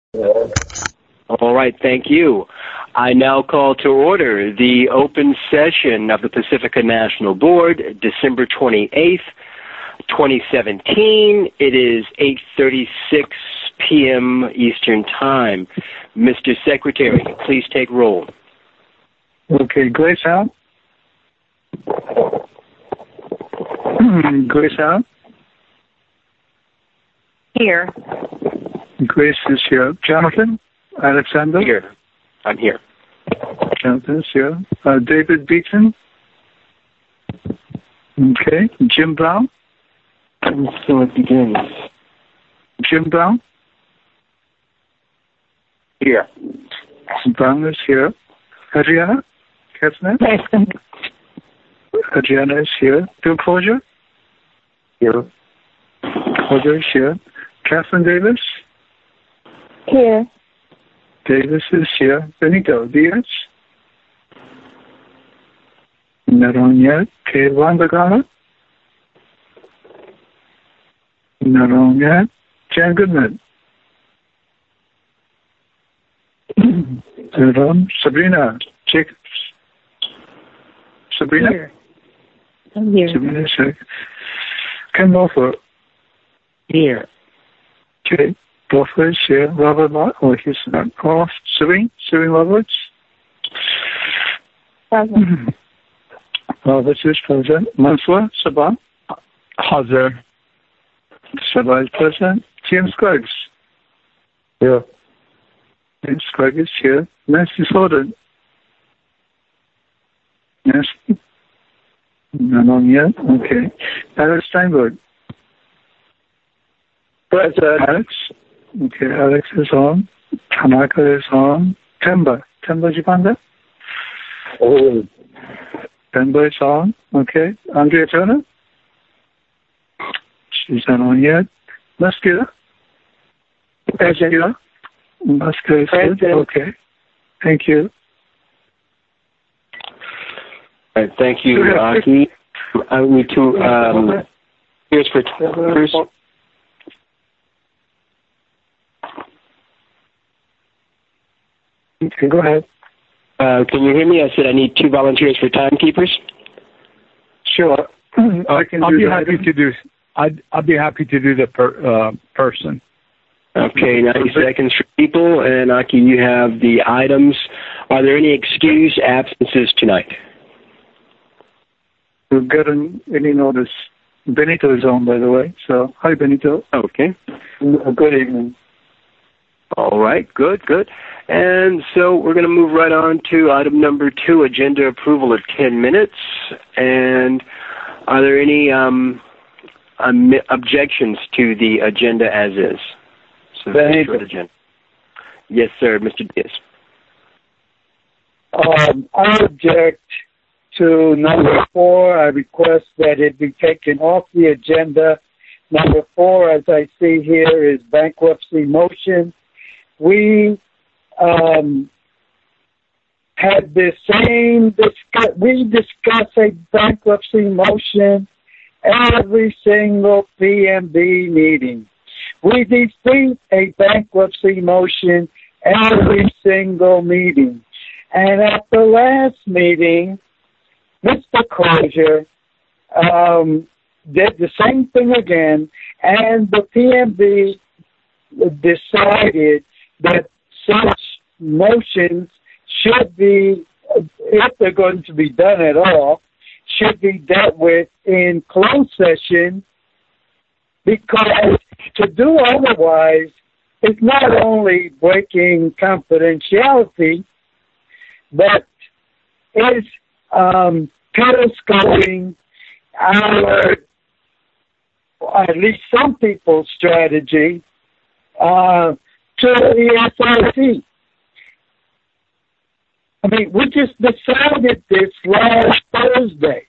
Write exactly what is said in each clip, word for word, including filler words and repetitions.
All right, thank you. I now call to order the open session of the Pacifica National Board, December twenty-eighth, twenty seventeen. It is eight thirty-six p.m. Eastern Time. Mister Secretary, please take roll. Okay, Grace out. Grace out. Here. Grace is here. Jonathan? Alexander? Here. I'm here. Jonathan is here. Uh, David Beaton? Okay. Jim Brown? So it begins. Jim Brown? Here. Brown is here. Adriana? Katzner? Present. Adriana is here. Bill Closure? Here. Closure is here. Catherine Davis? Here. Davis is here. Benito Diaz? Not on yet. Okay, Wanda Gala? Not on yet. Jan Goodman? Not on. Sabrina Jacobs? Sabrina? Here. I'm here. Sabrina is here. Ken Wolfer? Here. Okay. Wolfer is here. Robert Lott? Oh, he's not off. Serene? Serene Roberts? Present. Roberts is present. Mansour Sabah? Hazir. Sabah is present. James Scruggs? Here. James Scruggs is here. Nancy Soden? Nancy? Not on yet. Okay. Alex Steinberg? Present. Alex? Okay, Alex is on. Tanaka is on. Temba. Temba Jipanda? Oh. Temba is on. Okay. Andrea Turner? She's not on yet. Muscular? Muscular? Muscular is good. Okay. Thank you. All right, thank you, Aki. I need to, um, here's for first. Okay, go ahead. Uh, can you hear me? I said I need two volunteers for timekeepers. Sure. I can I'll do be that. happy to do. I'd I'll be happy to do the per, uh, person. Okay, ninety seconds for people, and Aki, you have the items. Are there any excused absences tonight? We've gotten any notice. Benito is on, by the way. So, hi, Benito. Okay. Good evening. All right, good, good. And so we're going to move right on to item number two, agenda approval of ten minutes. And are there any um, um, objections to the agenda as is? So short agenda. Yes, sir, Mister Diaz. Um, I object to number four. I request that it be taken off the agenda. Number four, as I see here, is bankruptcy motion. We um, had the same discuss. We discuss a bankruptcy motion every single P M B meeting. We defeat a bankruptcy motion every single meeting. And at the last meeting, Mister Crozier um, did the same thing again, and the P M B decided that such motions should be, if they're going to be done at all, should be dealt with in closed session, because to do otherwise is not only breaking confidentiality, but is um, periscoping our, at least some people's strategy, uh, to the S R C. I mean, we just decided this last Thursday.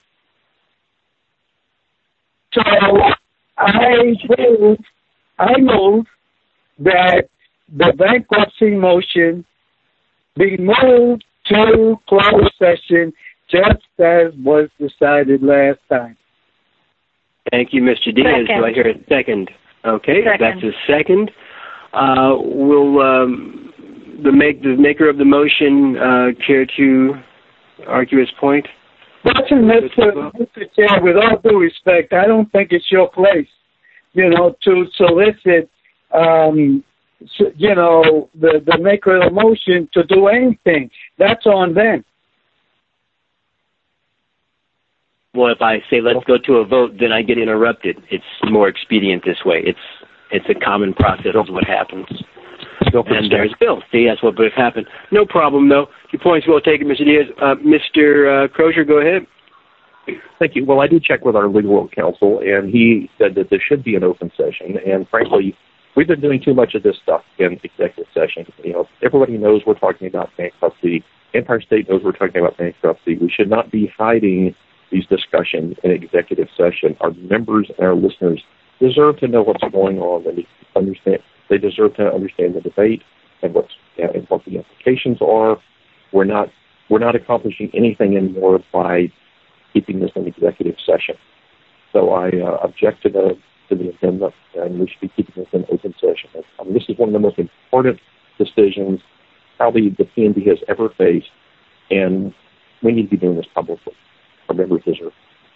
So I move, I move that the bankruptcy motion be moved to closed session, just as was decided last time. Thank you, Mister Diaz. Second. Do I hear a second? Okay, Second. that's a second. Uh, will um, the make the maker of the motion uh, care to argue his point? Listen, Mister Mister Chair, with all due respect, I don't think it's your place, you know, to solicit, um, you know, the, the maker of the motion to do anything. That's on them. Well, if I say let's go to a vote, then I get interrupted. It's more expedient this way. It's it's a common process of what happens. And there's Bill. See, that's what would have happened. No problem, though. Your point's well taken, Mister Diaz. Uh, Mister Uh, Crozier, go ahead. Thank you. Well, I did check with our legal counsel, and he said that this should be an open session. And frankly, we've been doing too much of this stuff in executive session. You know, everybody knows we're talking about bankruptcy. Empire State knows we're talking about bankruptcy. We should not be hiding these discussions in executive session. Our members and our listeners deserve to know what's going on, and understand. They deserve to understand the debate and what's uh, and what the implications are. We're not we're not accomplishing anything anymore by keeping this in executive session. So I uh, object to the to the amendment, and we should be keeping this in open session. I mean, this is one of the most important decisions probably the P N B has ever faced, and we need to be doing this publicly. Our members deserve.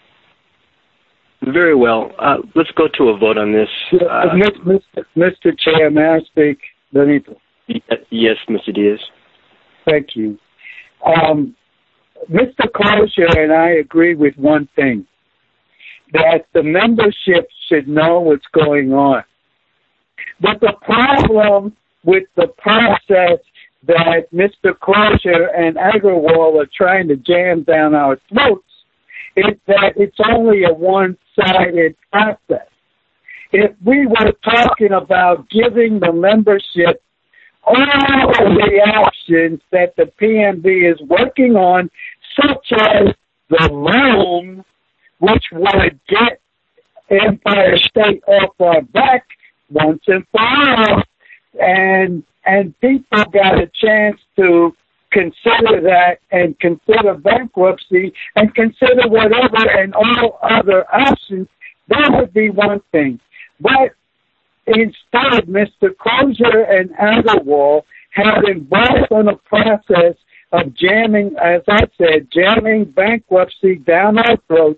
Very well. Uh, let's go to a vote on this. Uh, Mister Mister Chair, may I speak? Benito. Yes, Mister Diaz. Thank you. Um, Mister Crozier and I agree with one thing, that the membership should know what's going on. But the problem with the process that Mister Crozier and Agarwal are trying to jam down our throats is that it's only a one-sided process. If we were talking about giving the membership all of the options that the P N B is working on, such as the loan, which would get Empire State off our back once and for all, and and people got a chance to consider that and consider bankruptcy and consider whatever and all other options, that would be one thing. But instead, Mister Crozier and Agarwal have embarked on a process of jamming, as I said, jamming bankruptcy down our throats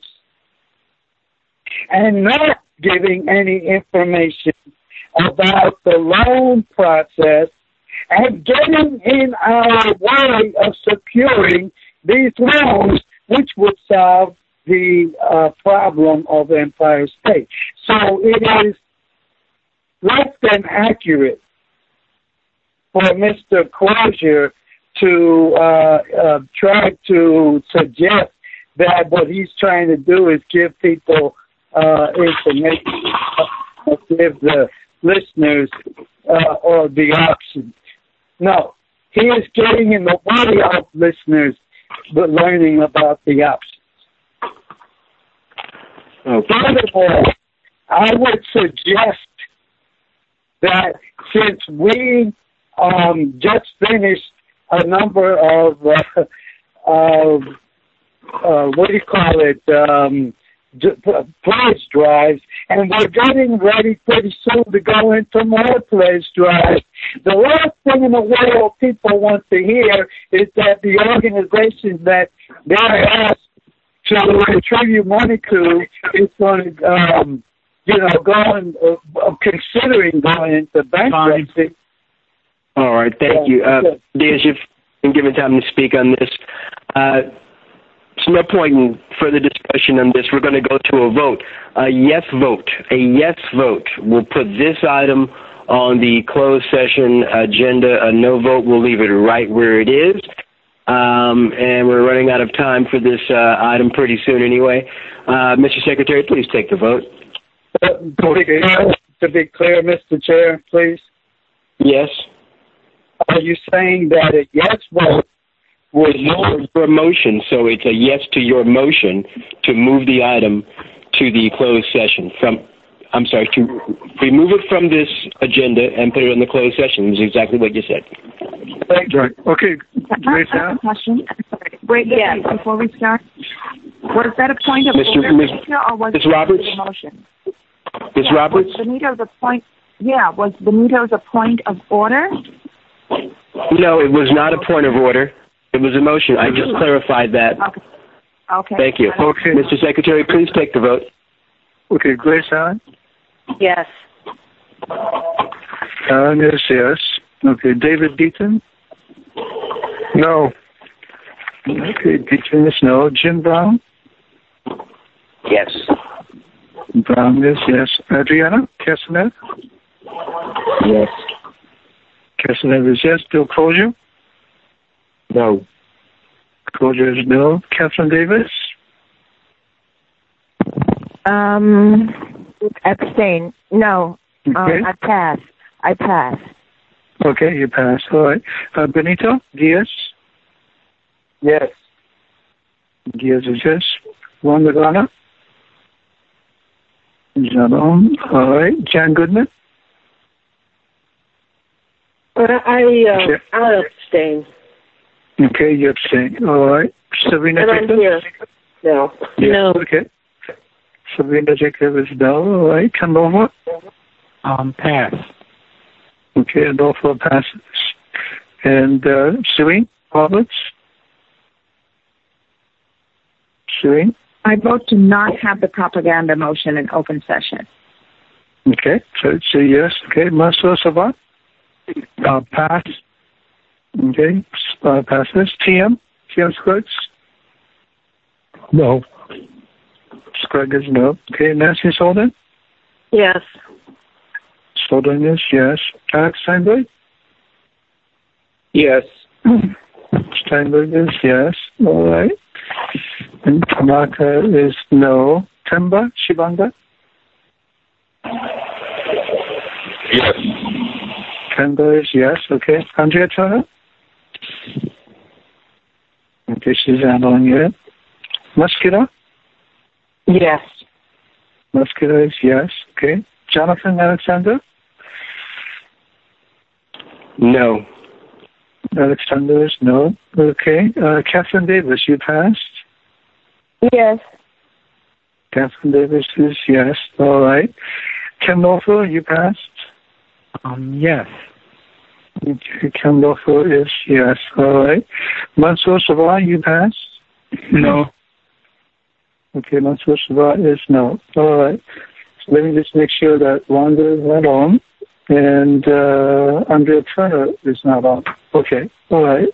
and not giving any information about the loan process and getting in our way of securing these loans, which would solve the uh, problem of Empire State. So it is less than accurate for Mister Crozier to uh, uh, try to suggest that what he's trying to do is give people uh, information, uh, give the listeners uh, or the options. No, he is getting in the way of listeners but learning about the options. Okay. Furthermore, I would suggest that since we um, just finished a number of, uh, of uh, what do you call it, um, pledge drives, and we're getting ready pretty soon to go into more pledge drives. The last thing in the world people want to hear is that the organization that they're asked to contribute money to is going to, um, you know, going, uh, considering going into bankruptcy. All right, thank you. Uh, Diaz, you've been given time to speak on this. Uh, There's no point in further discussion on this. We're going to go to a vote. A yes vote. A yes vote will put this item on the closed session agenda. A no vote will leave it right where it is. Um, and we're running out of time for this uh, item pretty soon anyway. Uh, Mister Secretary, please take the vote. Uh, to, be clear, to be clear, Mister Chair, please. Yes. Are you saying that a yes vote was your motion, so it's a yes to your motion to move the item to the closed session. From, I'm sorry, to remove it from this agenda and put it in the closed session is exactly what you said. Right. Okay. I have a question. Sorry. Wait, yeah. Before we start, was that a point of Mister order, Miz or was Miz it Roberts? a motion? Miz yeah, Roberts? Was Benito the point? Yeah, was Benito's a point of order? No, it was not a point of order. It was a motion. I just clarified that. Okay. Okay. Thank you. Okay. Mister Secretary, please take the vote. Okay, Grace Allen? Yes. Allen is yes. Okay, David Deaton? No. Okay, Deaton is no. Jim Brown? Yes. Brown is yes. Adriana Castanet? Yes. Castanet is yes. Bill Crozier? No. Crozier is no. Catherine Davis? Um, abstain. No. Okay. Um, I pass. I pass. Okay, you pass. All right. Uh, Benito Diaz? Yes. Diaz is yes. Juan Lagana? Not on. All right. Jan Goodman? Uh, I, uh, Okay. I'll abstain. Okay, you abstain. All right. Sabrina And I'm Jacob? here. No. Yeah, No. Okay. Sabrina Jacob is no. All right. Canova? Um, pass. Okay, Adolfo passes. And uh, Serene Roberts? Serene? I vote to not have the propaganda motion in open session. Okay, so it's a yes. Okay, Marcel Savat? Uh, pass. Okay, uh, passes. T M? T M Scruggs? No. Scruggs is no. Okay, Nancy Solden? Yes. Solden is yes. Alex Steinberg? Yes. Steinberg is yes. All right. And Tanaka is no. Temba Shibanda? Yes. Temba is yes. Okay. Andrea Turner? Okay, she's handling it. Muscular? Yes. Muscular is yes. Okay. Jonathan Alexander? No. Alexander is no. Okay. Uh, Catherine Davis, you passed? Yes. Catherine Davis is yes. All right. Ken Lawful, you passed? Um, yes. Okay. Ken Lawful is yes. All right. Mansour Savar, you passed? No. Okay, Mansour Savar is no. All right. So let me just make sure that Wanda is not on. And uh, Andrea Turner is not on. Okay. All right.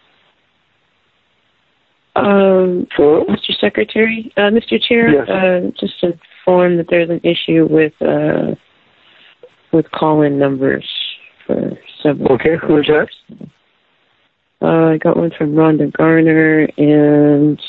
Um, So, Mister Secretary, uh, Mister Chair, Yes. uh, just to inform that there's an issue with uh, with call-in numbers for several. okay, who is that? Uh, I got one from Rhonda Garner, and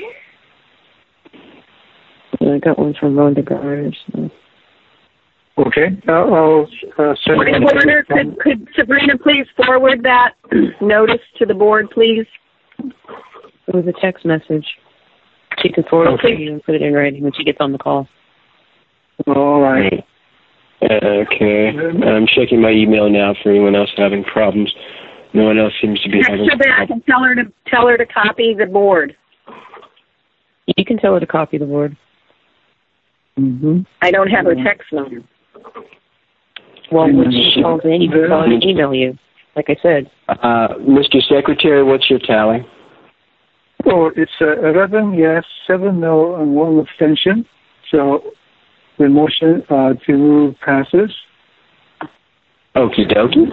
I got one from Rhonda Garner. So. Okay. I'll, I'll uh, send Point of order, could, could Sabrina please forward that notice to the board, please? It was a text message. She can forward Okay. it to you and put it in writing when she gets on the call. All right. Okay. I'm checking my email now for anyone else having problems. No one else seems to be having So that I can tell her to tell her to copy the board. You can tell her to copy the board. Mm-hmm. I don't have her text number. Well, when she calls in, you can call and email you, like I said. Uh, Mister Secretary, what's your tally? Oh, it's uh, eleven yes, seven no, and one abstention. So the motion uh, to move passes. Okie dokie.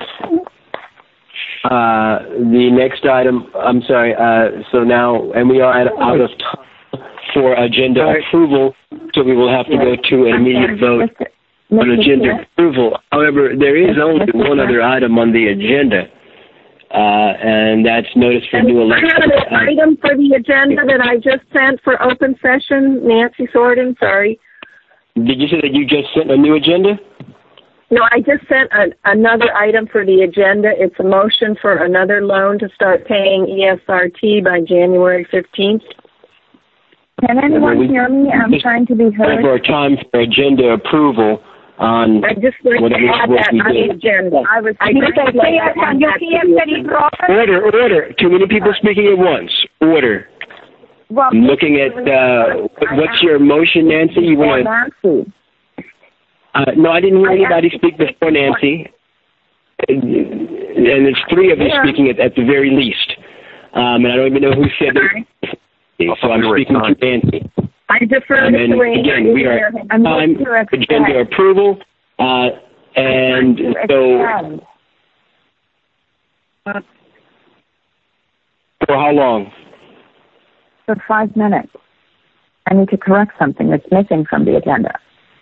Uh, the next item, I'm sorry, uh, so now, and we are at, out of time for agenda Right. approval, so we will have to go to an immediate vote on agenda approval. However, there is only one other item on the agenda, uh, and that's notice for new I election. have an item for the agenda that I just sent for open session. Nancy Sorden, sorry. Did you say that you just sent a new agenda? No, I just sent an, another item for the agenda. It's a motion for another loan to start paying E S R T by January fifteenth. Can anyone we- hear me? I'm trying to be Have heard. our time for agenda approval on I just like whatever to add what that we on the did. agenda. I was I just like to add that to the agenda. Order, order. Too many people speaking at once. Order. Well, I'm looking at, uh, what's your motion, Nancy? You want to, Nancy. Uh, no, I didn't hear anybody speak before Nancy. And there's three of you Yeah. speaking at, at the very least. Um, and I don't even know who said it. So I'm speaking to Nancy. I defer Um, to and Randy. again, we are I'm time going to accept. agenda approval. Uh, and so, Extend. for how long? For five minutes. I need to correct something that's missing from the agenda.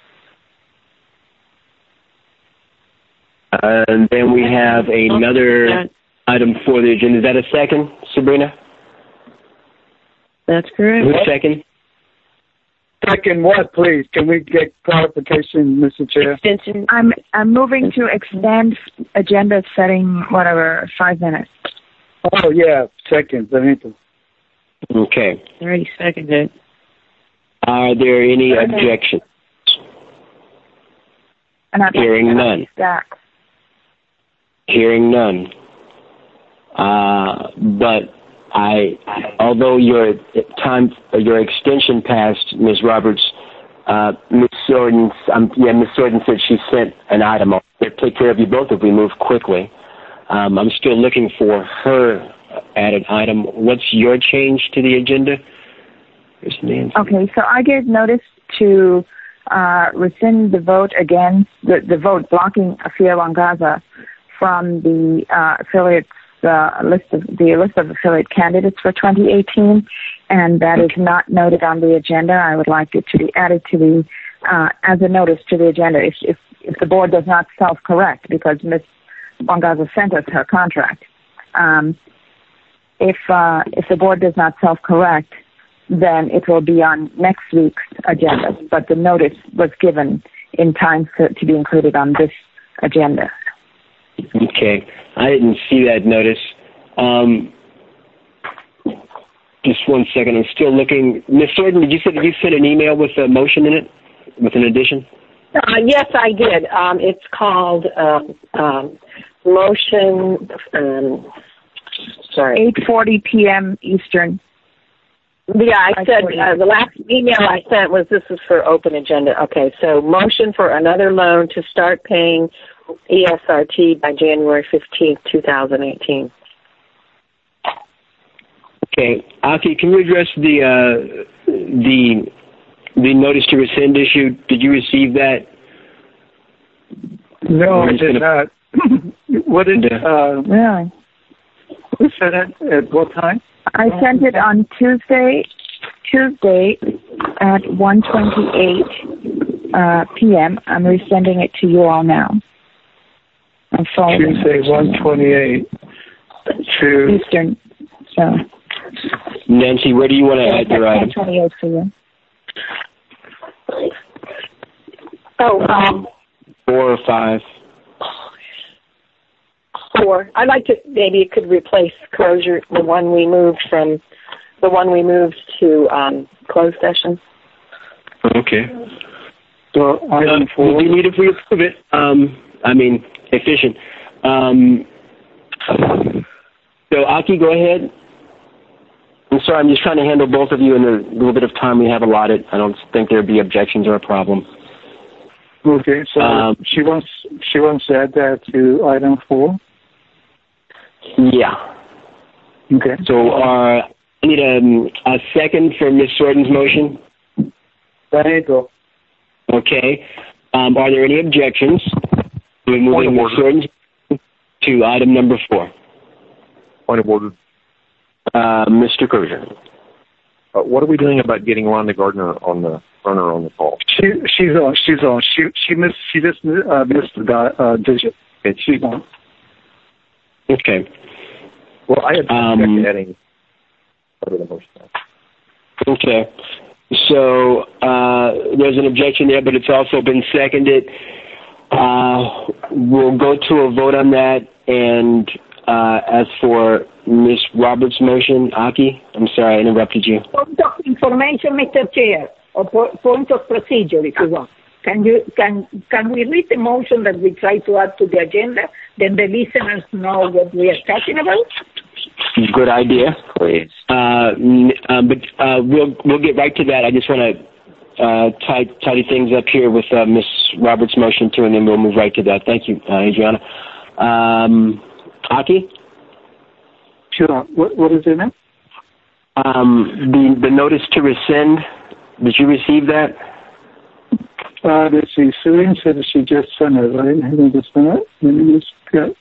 Uh, and then we have another item for the agenda. Is that a second, Sabrina? That's correct. Who's second? Second what, please? Can we get clarification, Mister Chair? Extension. I'm I'm moving to extend agenda setting whatever five minutes. Oh, yeah, second, Benito. Okay. Already seconded. Are there any objections? And I'd like Hearing to none. stack. Hearing none. Uh, but I, although your time, your extension passed, Miz Roberts, uh, Miz Sorden, um, yeah, Miz Sorden said she sent an item. I'll take care of you both if we move quickly. Um, I'm still looking for her added item. What's your change to the agenda? Here's Nancy. Okay, so I gave notice to uh, rescind the vote against the, the vote blocking Afia Wangaza from the uh, affiliates uh, list of the list of affiliate candidates for twenty eighteen, and that is not noted on the agenda. I would like it to be added to the uh, as a notice to the agenda if if, if the board does not self-correct, because Miz Wangaza sent us her contract. Um, if uh, if the board does not self-correct, then it will be on next week's agenda. But the notice was given in time for, to be included on this agenda. Okay. I didn't see that notice. Um, just one second. I'm still looking. Miz Sorden, did you say, did you send an email with a motion in it, with an addition? Uh, yes, I did. Um, it's called um, um, motion. Um, sorry, eight forty p.m. Eastern. Yeah, I said uh, the last email I sent was this is for open agenda. Okay, so motion for another loan to start paying E S R T by January fifteenth, two thousand eighteen. Okay, Aki, can you address the uh, the the notice to rescind issue? Did you receive that? No, I did not. What did, uh, Really? who sent it at what time? I sent it on Tuesday, Tuesday at one twenty-eight uh, p.m. I'm resending it to you all now. I'm following Tuesday, one twenty-eight to Eastern. So Nancy, where do you want to add your item? one twenty-eight for you. Oh, um, Four or five? four. I'd like to maybe it could replace closure, the one we moved from, the one we moved to um, closed session. Okay. so item Uh, four. we need if we approve it. Um, I mean, efficient. Um, so, Aki, go ahead. I'm sorry, I'm just trying to handle both of you in the little bit of time we have allotted. I don't think there'd be objections or a problem. Okay, so Um, she wants she wants to add that to item four. Yeah. Okay. So, uh, I need a, a second for Miz Sorden's motion. Benito. Okay. Um, are there any objections to moving Miz Sorden's to item number four? Point of order. Uh, Mister Crozier. Uh, what are we doing about getting Rhonda Gardner on the runner on the call? She she's on she's on she she missed she just uh, missed the uh, digit. Okay. She's on. Okay. Well, I had Um, adding part of the motion. Okay. So uh, there's an objection there, but it's also been seconded. Uh, we'll go to a vote on that. And uh, as for Miz Roberts' motion, Aki, I'm sorry I interrupted you. Point of information, Mister Chair, or po- point of procedure, if you want. Can you can can we read the motion that we try to add to the agenda? Then the listeners know what we are talking about. Good idea. Please. Uh, n- uh, but uh, we'll we'll get right to that. I just want to uh, tidy, tidy things up here with uh, Miz Roberts' motion too, and then we'll move right to that. Thank you, uh, Adriana. Um, Aki? Sure. What, what is it now? Um, the, the notice to rescind, did you receive that? Uh, let's see. Serene said that she just sent it, right? Hang on just a minute. Let me just get...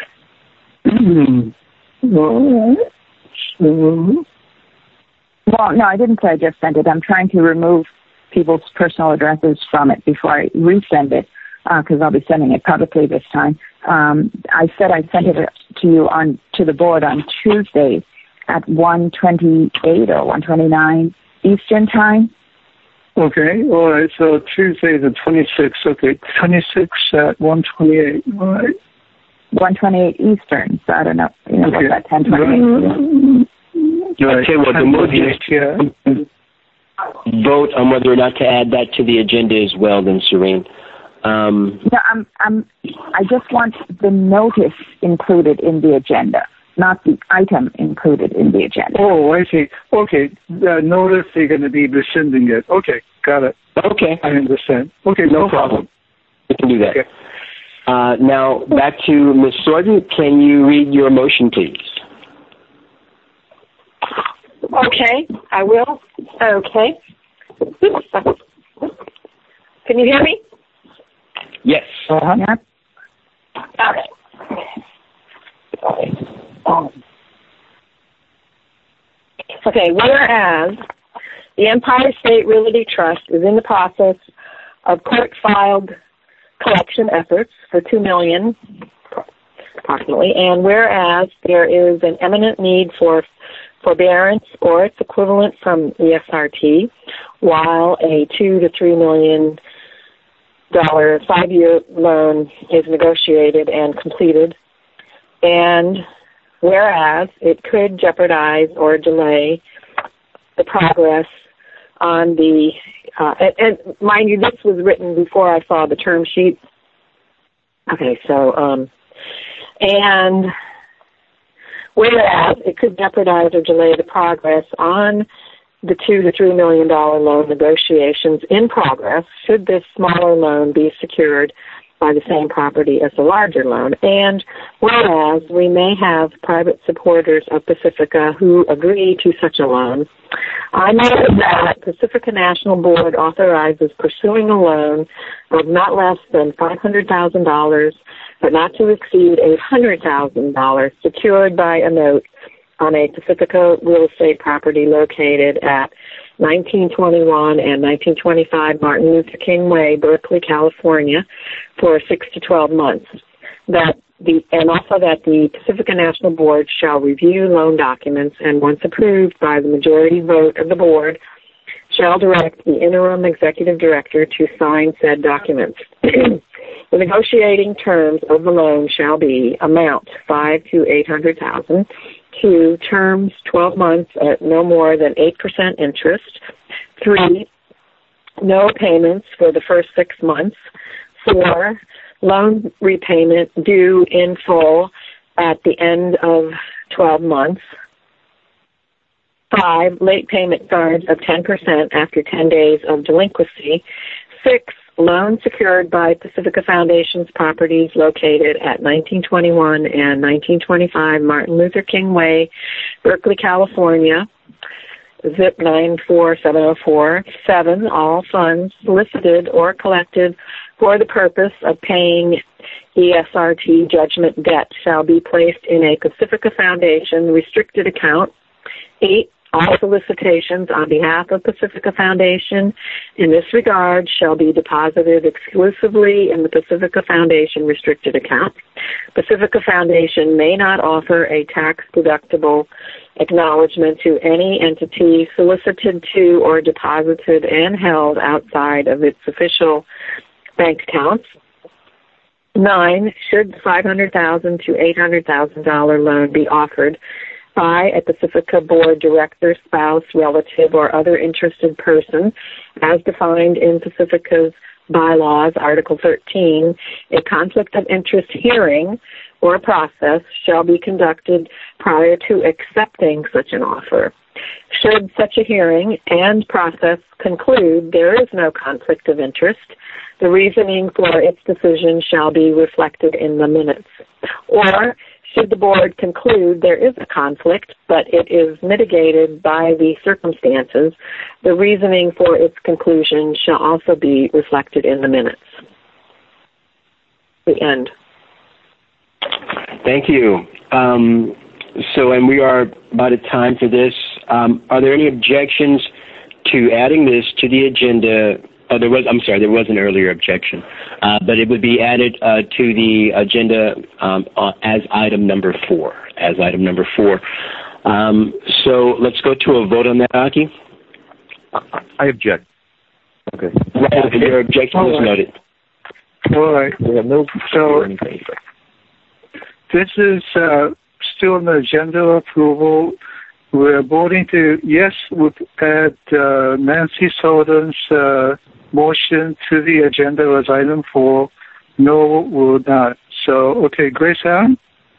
All right. So... Well, no, I didn't say I just sent it. I'm trying to remove people's personal addresses from it before I resend it, because uh, I'll be sending it publicly this time. Um, I said I sent it to you on to the board on Tuesday at one twenty-eight or one twenty-nine Eastern time. Okay, all right. So Tuesday the twenty-sixth. Okay, twenty-six at one twenty-eight. All right. one twenty-eight Eastern. So I don't know. You know, Okay. what's that? ten twenty-eight. Right. I tell you what, the move you vote on whether or not to add that to the agenda as well, then, Serene. Um, no, I'm, I'm, I just want the notice included in the agenda, not the item included in the agenda. Oh, I see. Okay, uh, notice they're going to be rescinding it. Okay, got it. Okay. I understand. Okay, no, no problem. problem. We can do that. Okay. Uh, now, back to Miz Sorden. Can you read your motion, please? Okay, I will. Okay. Can you hear me? Yes. Uh-huh. Yeah. Okay. Okay, whereas the Empire State Realty Trust is in the process of court-filed collection efforts for two million dollars approximately, and whereas there is an imminent need for forbearance or its equivalent from E S R T, while a two to three million dollar five-year loan is negotiated and completed, and whereas it could jeopardize or delay the progress on the, uh, and, and mind you, this was written before I saw the term sheet. Okay, so, um, and whereas it could jeopardize or delay the progress on the two to three million dollar loan negotiations in progress, should this smaller loan be secured by the same property as the larger loan, and whereas we may have private supporters of Pacifica who agree to such a loan, I note that Pacifica National Board authorizes pursuing a loan of not less than five hundred thousand dollars, but not to exceed eight hundred thousand dollars, secured by a note on a Pacifica real estate property located at nineteen twenty-one and nineteen twenty-five Martin Luther King Way, Berkeley, California, for six to twelve months. That the and also that the Pacifica National Board shall review loan documents and, once approved by the majority vote of the board, shall direct the interim executive director to sign said documents. The negotiating terms of the loan shall be amount five to eight hundred thousand. Two, terms twelve months at no more than eight percent interest. Three, no payments for the first six months. Four, loan repayment due in full at the end of twelve months. Five, late payment charge of ten percent after ten days of delinquency. Six, loan secured by Pacifica Foundation's properties located at nineteen twenty-one and nineteen twenty-five Martin Luther King Way, Berkeley, California, zip nine four seven zero four. Seven, all funds solicited or collected for the purpose of paying E S R T judgment debt shall be placed in a Pacifica Foundation restricted account. Eight, all solicitations on behalf of Pacifica Foundation in this regard shall be deposited exclusively in the Pacifica Foundation restricted account. Pacifica Foundation may not offer a tax-deductible acknowledgement to any entity solicited to or deposited and held outside of its official bank accounts. Nine, should the five hundred thousand dollars to eight hundred thousand dollars loan be offered by a Pacifica Board director, spouse, relative, or other interested person, as defined in Pacifica's bylaws, Article thirteen, a conflict of interest hearing or process shall be conducted prior to accepting such an offer. Should such a hearing and process conclude there is no conflict of interest, the reasoning for its decision shall be reflected in the minutes. Or, should the board conclude there is a conflict, but it is mitigated by the circumstances, the reasoning for its conclusion shall also be reflected in the minutes. The end. Thank you. Um, so, and we are about at time for this. Um, are there any objections to adding this to the agenda? Oh, there was, I'm sorry, there was an earlier objection, uh, but it would be added uh, to the agenda um, uh, as item number four, as item number four. Um, so let's go to a vote on that, Aki. I object. Okay. Right, okay. Your objection All was right. noted. All right. We have no So, anything. this is uh, still on the agenda approval. We're voting to, yes, we'll add uh, Nancy Sullivan's uh, motion to the agenda as item four. No, will not. So, okay, Grace Allen?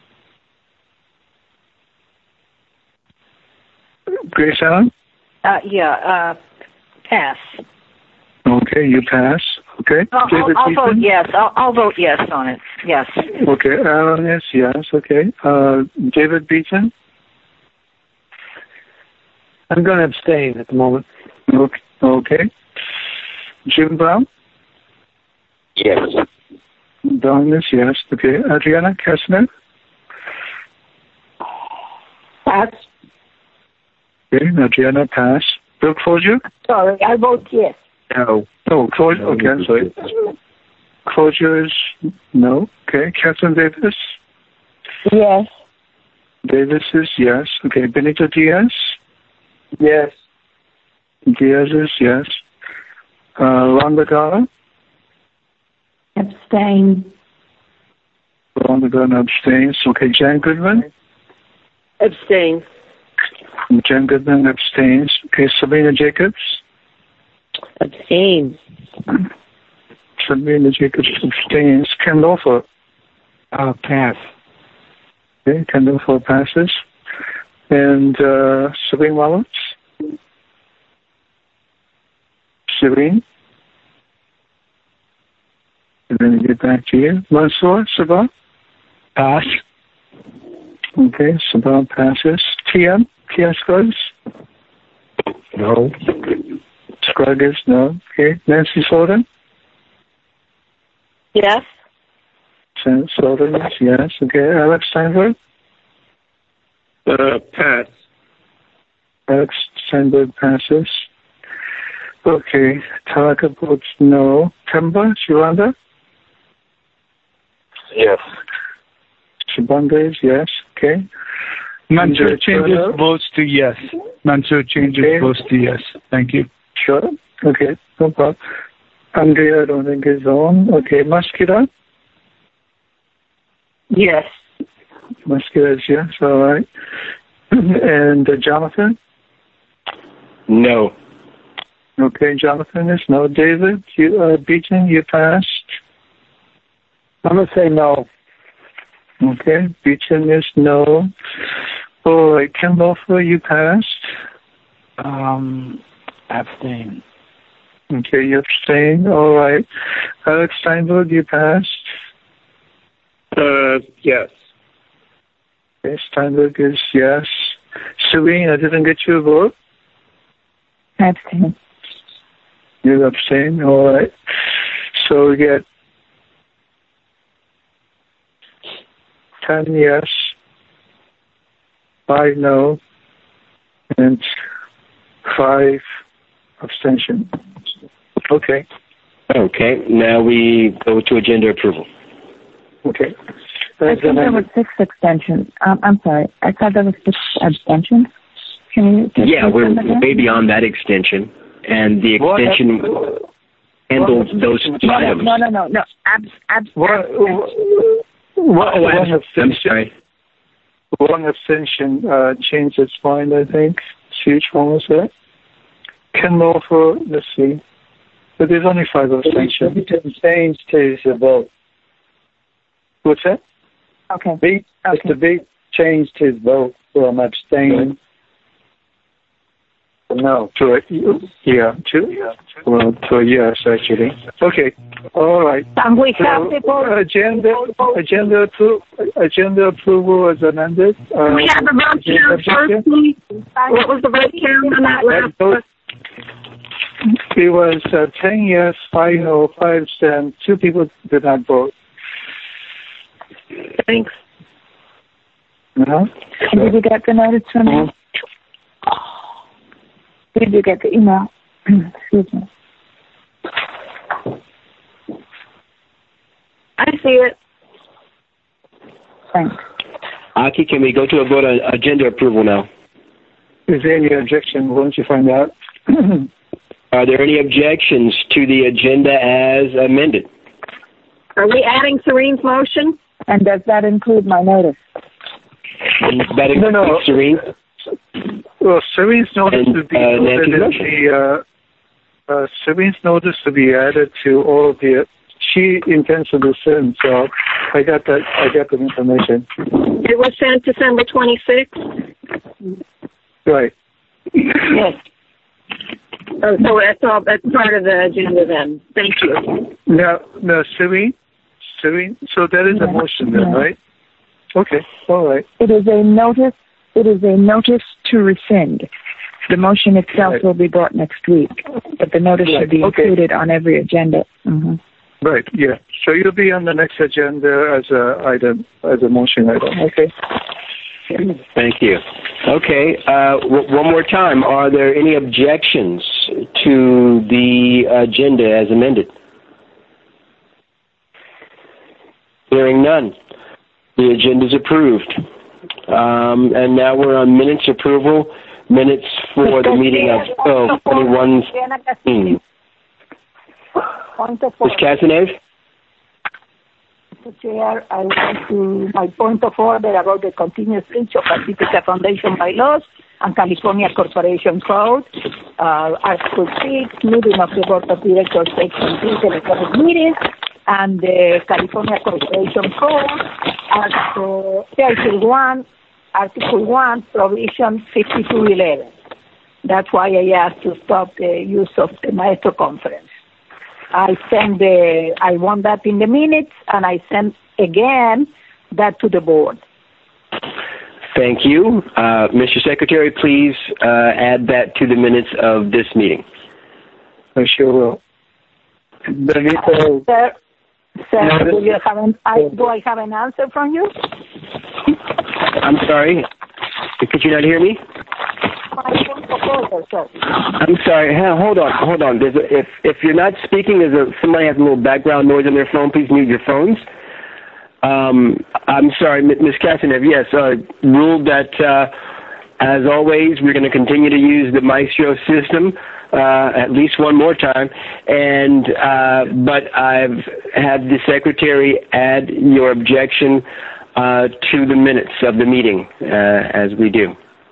Grace Allen? Uh, yeah, uh, pass. Okay, you pass. Okay. I'll, David I'll vote Beaton? yes. I'll, I'll vote yes on it. Yes. Okay, Alan is yes. Okay. Uh, David Beaton? I'm going to abstain at the moment. Okay. Okay. Jim Brown? Yes. Don is yes. Okay. Adriana Kessner? Pass. Okay. Adriana, pass. Bill Closure? Sorry, I vote yes. No. Oh, Closure. Okay, I'm sorry. Closure is no. Okay. Catherine Davis? Yes. Davis is yes. Okay. Benito Diaz? Yes. Diaz is yes. Uh, Ron Begala? Abstain. Ron Begala abstains. Okay. Jan Goodman? Abstain. Jan Goodman abstains. Okay. Sabrina Jacobs? Abstain. Sabrina Jacobs abstains. Ken Lofer? Uh, pass. Okay. Ken Lofer passes. And uh, Sabrina Wallace? Sabrina? I'm going to get back to you. Mansour Sabah? Pass. Okay, Sabah passes. T M? T M Scruggs? No. Scruggs, no. Okay. Nancy Sullivan? Yes. Nancy Sullivan, yes. Okay. Alex Steinberg? Uh, pass. Alex Steinberg passes. Okay. Talaka votes no. Kemba? Shiranda? Yes. Shabanda is yes. Okay. Mansour Andrea changes Turner? votes to yes. Mansour changes Okay. votes to yes. Thank you. Sure. Okay. No problem. Andrea, I don't think is on. Okay. Maskira? Yes. Maskira is yes. All right. And uh, Jonathan? No. Okay. Jonathan is no. David, you, uh, Beaton, you passed. I'm going to say no. Okay. Beaton is no. All right. Ken Lofer, you passed. Um, abstain. Okay. You abstain. All right. Alex Steinberg, you passed. Uh, yes. Okay. Steinberg is yes. Serene, I didn't get your vote. Abstain. You abstain. All right. So we get ten yes, five no, and five abstention. Okay. Okay. Now we go to agenda approval. Okay. I think there was six abstentions. Um, I'm sorry. I thought there was six abstentions. Can you just Yeah, say we're them again? way beyond that extension, and the What? extension handles those two No, items. no, no, no, no. Abs, abs, One, abstention. one, Oh, one I'm, I'm abstention. sorry. One abstention uh, changed its mind, I think. See which one was that? Ken Lofer, let's see. But there's only five abstentions. Beaton abstains to the vote. What's that? Okay. Beat, Okay. Mister Beat changed his vote from abstain No, to a, yeah, to, well, to a yes, actually. Okay, all right. And we have so, the vote. Agenda, agenda, appro- agenda approval as amended. Uh, we have the vote count first, please. What was the vote count on that last vote? It was uh, ten yes, five no, five abstain. Two people did not vote. Thanks. Uh-huh. Did you get the notice from me? Did you get the email? Excuse me. I see it. Thanks. Aki, can we go to a vote on agenda approval now? Is there any objection? Why don't you find out? Are there any objections to the agenda as amended? Are we adding Serene's motion? And does that include my notice? That includes no, no. Serene? Well, Serene's notice And, to be uh, included in the, uh, uh, Serene's notice to be added to all of the, she intends to rescind, so I got that, I got that information. It was sent December twenty-sixth? Right. Yes. Oh, so that's all, that's part of the agenda then. Thank you. Now, now, Serene, Serene, so that is a motion then, right? Okay, all right. It is a notice. It is a notice to rescind. The motion itself Right. will be brought next week, but the notice Right. should be Okay. included on every agenda. Mm-hmm. Right, yeah. So you'll be on the next agenda as a item, as a motion item. Okay. Thank you. Okay, uh, w- one more time. Are there any objections to the agenda as amended? Hearing none. The agenda is approved. Um, and now we're on minutes approval. Minutes for the meeting of twelve twenty-one. Point of Miz order. Casanave? Mister Chair, I want to, my point of order about the continuous breach of Pacifica Foundation bylaws and California Corporation Code. Uh, Article six, meeting of the Board of Directors, Section three, electronic meetings, and the California Corporation Code, Article thirty-one, Article one, Provision fifty-two eleven. That's why I asked to stop the use of the Maestro Conference. I sent the, I want that in the minutes, and I sent again that to the board. Thank you. Uh, Mister Secretary, please uh, add that to the minutes of this meeting. I sure will. Benito. Sir, sir, No, do, this- you have an, I, do I have an answer from you? I'm sorry. Could you not hear me? My point of order, sir. I'm sorry. Hell, hold on. Hold on. There's a, if if you're not speaking, there's a somebody has a little background noise on their phone. Please mute your phones. Um, I'm sorry, Miz Casanave. Yes, uh, ruled that uh, as always we're going to continue to use the Maestro system uh, at least one more time. And uh, but I've had the secretary add your objection uh, to the minutes of the meeting uh, as we do.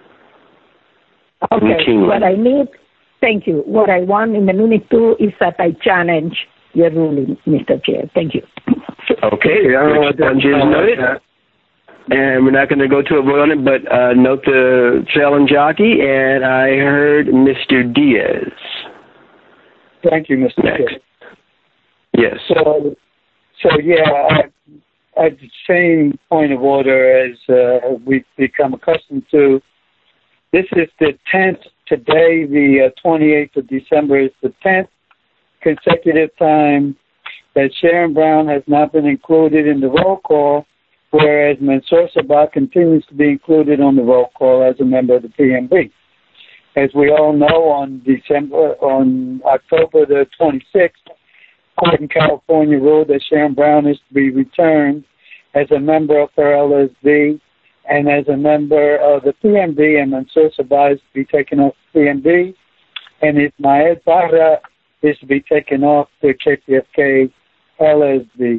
Okay, Routinely. what I need, thank you. What I want in the minute two is that I challenge your ruling, Mister Chair. Thank you. Okay, I don't know what that is noted. And we're not going to go to a vote on it, but uh, note the challenge jockey, and I heard Mister Diaz. Thank you, Mister Next. Chair. Yes. So, so yeah, I, I the same point of order as uh, we've become accustomed to. This is the tenth, today, the uh, twenty-eighth of December is the tenth consecutive time that Sharon Brown has not been included in the roll call, whereas Mansour Sabah continues to be included on the roll call as a member of the P M B. As we all know, on December, on October the twenty-sixth, court in California ruled that Sharon Brown is to be returned as a member of her L S D and as a member of the P M B, and Mansour Sabah is to be taken off the P M B, and Ismael Barra is to be taken off the K P F K L S D.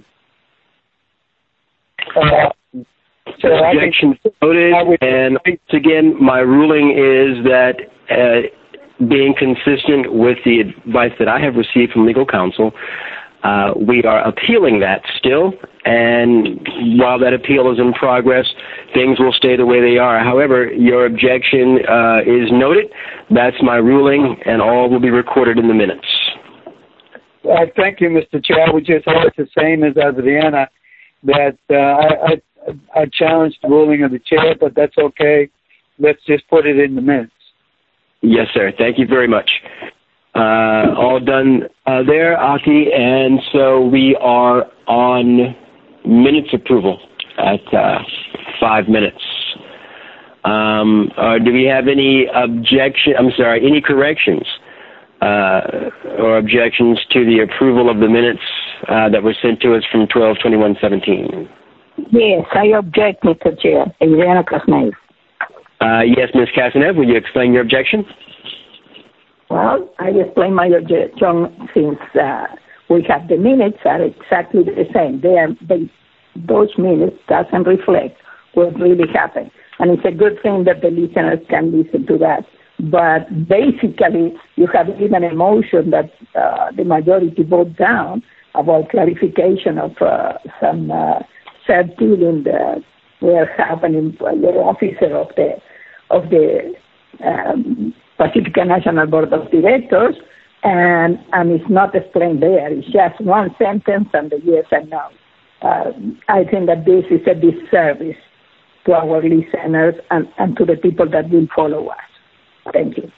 Uh, so Objection noted, and once again, my ruling is that uh, being consistent with the advice that I have received from legal counsel, uh, we are appealing that still, and while that appeal is in progress, things will stay the way they are. However, your objection uh, is noted. That's my ruling, and all will be recorded in the minutes. Uh, thank you, Mister Chair. I would just add the same as Adriana, that uh, I, I, I challenged the ruling of the chair, but that's okay. Let's just put it in the minutes. Yes, sir. Thank you very much. Uh, all done uh, there, Aki, and so we are on minutes approval at uh, five minutes. Um, uh, do we have any objection? I'm sorry, any corrections uh, or objections to the approval of the minutes uh, that were sent to us from twelve twenty-one seventeen? Yes, I object, Mister Chair. Adriana Castanev. Uh, yes, Miz Castanev, will you explain your objection? Well, I explained my objection since uh, we have the minutes are exactly the same. They are, they, those minutes doesn't reflect what really happened. And it's a good thing that the listeners can listen to that. But basically, you have given a motion that uh, the majority vote down about clarification of uh, some uh, self-dealing that were happening by the officer of the of the um, Pacifica National Board of Directors, and and it's not explained there. It's just one sentence and the yes and no. Uh, I think that this is a disservice to our listeners and, and to the people that will follow us. Thank you.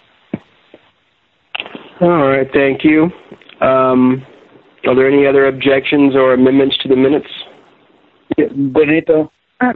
All right, thank you. Um, are there any other objections or amendments to the minutes? Yeah, Benito. Uh,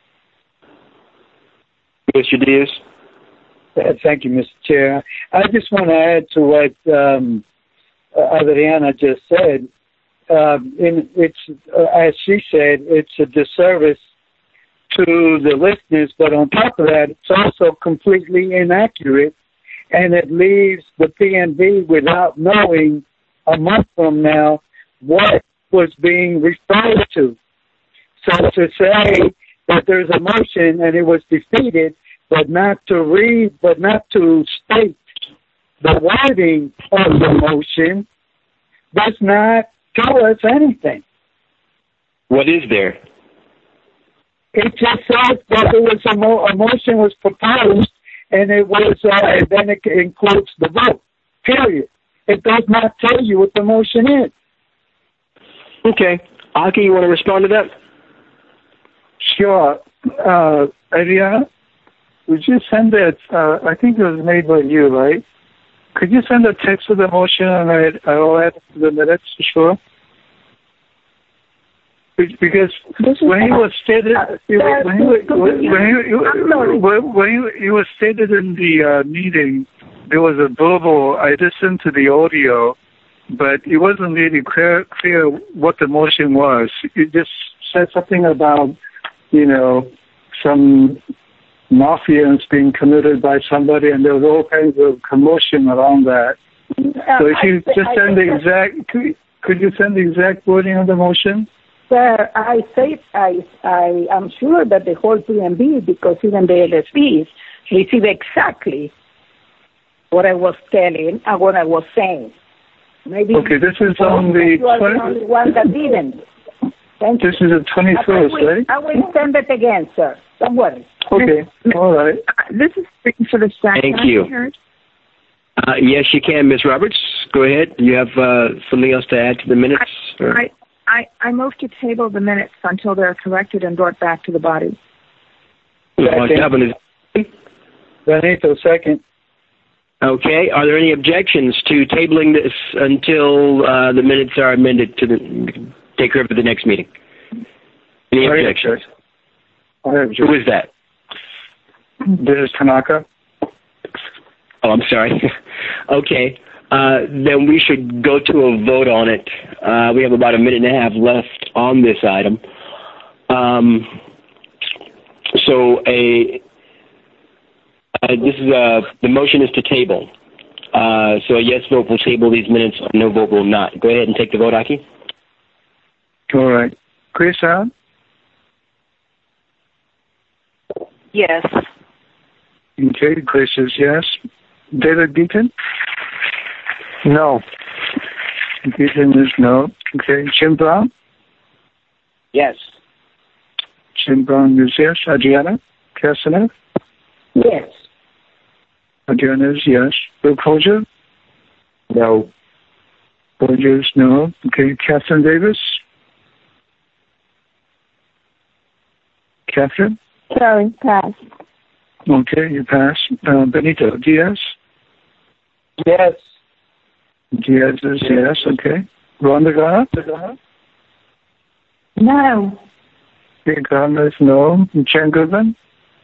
Mister Diaz? Uh, thank you, Mister Chair. I just want to add to what um, uh, Adriana just said. Um, in, it's uh, as she said, it's a disservice to the listeners, but on top of that, it's also completely inaccurate, and it leaves the P N B without knowing a month from now what was being referred to. So to say that there's a motion and it was defeated, but not to read, but not to state the wording of the motion, does not tell us anything. What is there? It just says that there was a, mo- a motion was proposed, and it was, uh, and then it includes the vote. Period. It does not tell you what the motion is. Okay, Aki, you want to respond to that? Sure. Uh, Adriana, would you send that? Uh, I think it was made by you, right? Could you send the text of the motion and I, I will add it to the minutes, sure? Because when he was stated, when he when he was stated in the uh, meeting, there was a verbal. I listened to the audio, but it wasn't really clear clear what the motion was. It just said something about, you know, some malfeasance being committed by somebody, and there was all kinds of commotion around that. So if you just send the exact, could, could you send the exact wording of the motion? Sir, I say I I am sure that the whole P N B, because even the L S Ps receive exactly what I was telling and what I was saying. Maybe okay, this is on the. You are the only one that didn't. Thank this you. is the twenty-first, right? I will send it again, sir. Don't worry. Okay, all right. This is speaking for the staff. Thank Can you. I be heard? Uh, yes, you can, Miz Roberts. Go ahead. You have uh, something else to add to the minutes? I, I, I move to table the minutes until they're corrected and brought back to the body. Benito, second. Okay. Are there any objections to tabling this until uh, the minutes are amended to the, take care of at the next meeting? Any objections? Who is that? This is Tanaka. Oh, I'm sorry. Okay. Uh, then we should go to a vote on it. Uh, we have about a minute and a half left on this item. Um, so a uh, this is a, the motion is to table. Uh, so a yes vote will table these minutes, a no vote will not. Go ahead and take the vote, Aki. All right. Chris Allen? Yes. Okay, Chris is yes. David Beaton? No. Beaton is no. Okay. Jim Brown? Yes. Jim Brown is yes. Adriana Castanev? Yes. Adriana is yes. Bill Colger? No. Colger is no. Okay. Catherine Davis? Catherine? Sorry, pass. Okay, you pass. Uh, Benito Diaz? Yes. Diaz is yes. Okay. Rhonda Garner? No. Okay, Garner is no. Jen Goodman?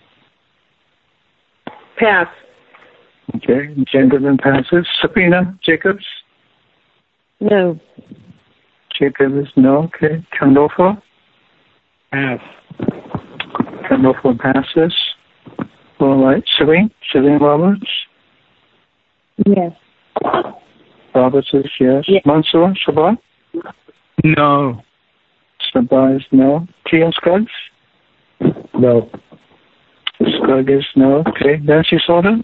Pass. Okay, Jen Goodman passes. Sabrina Jacobs? No. Jacob is no. Okay. Candolfo? Pass. Candolfo passes. All right. Celine? Celine Roberts? Yes. Roberts is yes. Yes. Mansour Sabah? No. Sabah is no. Tian Scruggs? No. Scruggs is no. Okay. Nancy Soden?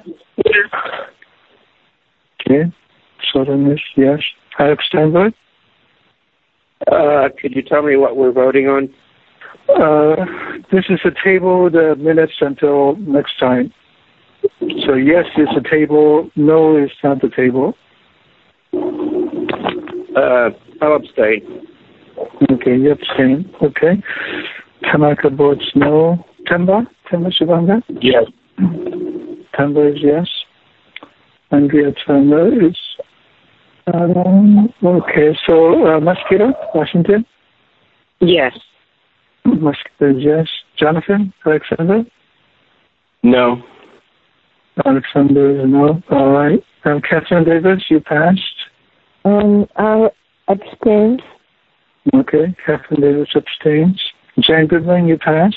Okay. Soden is yes. Alex Steinberg? Uh, could you tell me what we're voting on? Uh, this is a table, the minutes until next time. So yes is a table, no is not the table. Uh, I'll abstain. Okay, you abstain. Okay. Tanaka votes no. Temba? Temba Shibanga? Yes. Temba is yes. Andrea Turner is um, okay, so uh, Mosquito, Washington? Yes. Mosquito is yes. Jonathan, Alexander? No. Alexander is no. All right. Um, Catherine Davis, you passed. Um, I'll abstain. Okay. Catherine Davis abstains. Jane Goodman, you passed.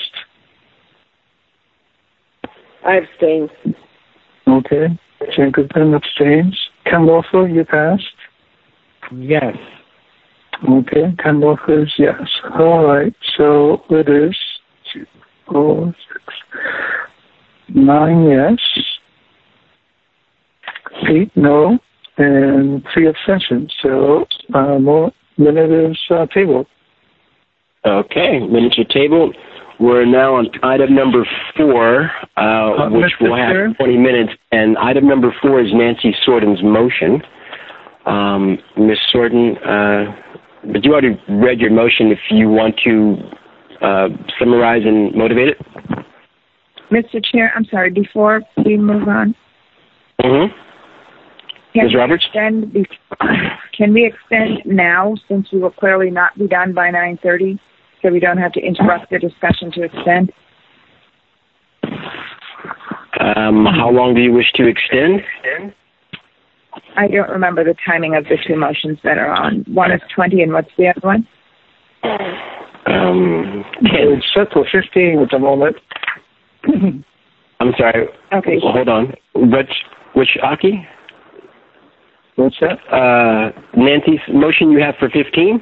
I abstain. Okay. Jane Goodman abstains. Ken Lawful, you passed. Yes. Okay. Ken Lawful is yes. All right. So it is two, four, six, nine yes, eight no, and three abstentions. So uh, more minute is uh, tabled. Okay, minutes are tabled. We're now on item number four, uh, uh, which Mister will have Chair? twenty minutes. And item number four is Nancy Sorden's motion. Um, Miz Sorden, uh, but you already read your motion. If you want to uh, summarize and motivate it. Mister Chair, I'm sorry, before we move on. Mm-hmm. Can Miz Roberts? We extend, can we extend now, since we will clearly not be done by nine thirty, so we don't have to interrupt the discussion to extend? Um, how long do you wish to extend? I don't remember the timing of the two motions that are on. One is twenty, and what's the other one? Um, It's set for fifteen at the moment. I'm sorry. Okay. Hold on. Which, which Aki? What's that? Uh, Nancy's motion you have for fifteen?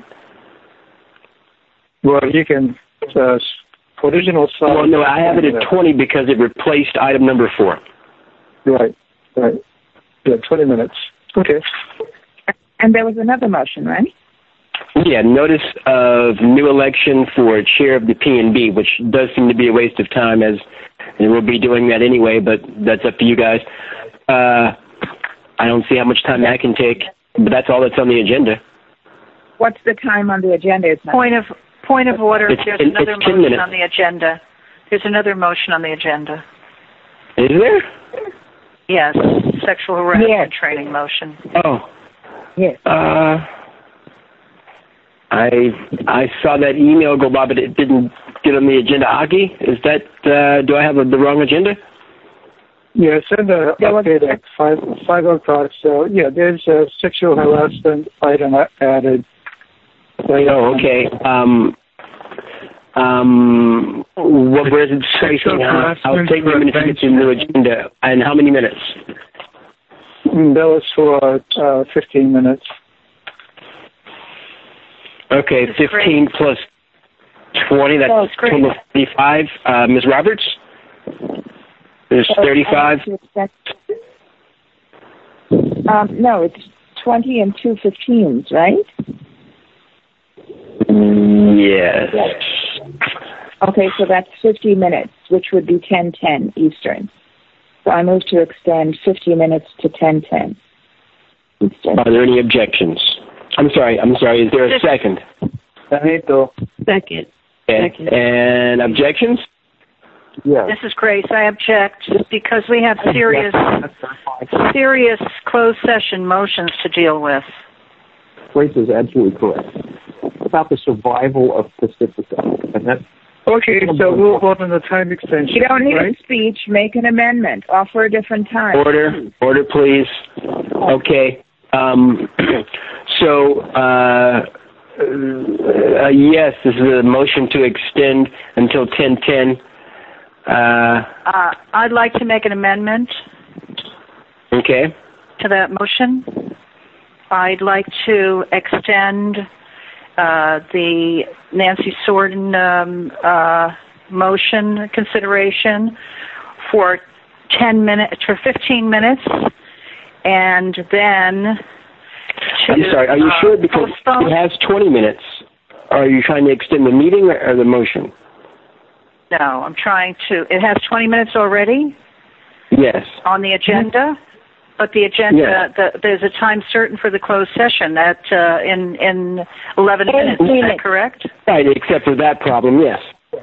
Well, you can, uh, original side. Well, no, I have it at twenty because it replaced item number four. Right, right. Yeah, twenty minutes. Okay. And there was another motion, right? Yeah, notice of new election for chair of the P N B, which does seem to be a waste of time, as and we'll be doing that anyway, but that's up to you guys. Uh, I don't see how much time that can take, but that's all that's on the agenda. What's the time on the agenda? It's not Point of point of order. It's There's ten- another it's ten motion minutes. on the agenda. There's another motion on the agenda. Is there? Yes, sexual harassment Yes. training motion. Oh. Yes. Uh, I I saw that email go by, but it didn't get on the agenda. Aki, is that, uh, do I have a, the wrong agenda? Yeah, send an update at five, five o'clock. So, yeah, there's a sexual harassment item added. Oh, okay. Um, um, what, where is it? Sexual Uh, I'll harassment take a minute to get to the new agenda. And how many minutes? Mm, That was for uh, fifteen minutes. Okay, fifteen plus twenty, that's Oh, great. total of thirty-five. Uh, Miz Roberts? There's thirty-five. Um, no, it's twenty and two fifteens, right? Yes. Okay, so that's fifty minutes, which would be ten ten Eastern. So I move to extend fifty minutes to ten ten Eastern. Are there any objections? I'm sorry, I'm sorry, is there a second? Benito. Second. Okay. Second. And objections? Yes. This is Grace. I object because we have serious, serious closed session motions to deal with. Grace is absolutely correct. About the survival of Pacifica. And that's Okay, so we'll vote on the time extension. You don't need right? a speech. Make an amendment. Offer a different time. Order, order, please. Okay. Um, so, uh, uh, yes, this is a motion to extend until ten ten. Uh, Uh, I'd like to make an amendment okay. to that motion. I'd like to extend uh, the Nancy Sorden um, uh, motion consideration for ten minutes, for fifteen minutes, and then to, I'm sorry, are you uh, sure? Because postpone. it has twenty minutes. Are you trying to extend the meeting or, or the motion? No, I'm trying to. It has twenty minutes already Yes. on the agenda, but the agenda, Yeah. the, there's a time certain for the closed session at uh, in in eleven minutes. Is that correct? Right, except for that problem, yes.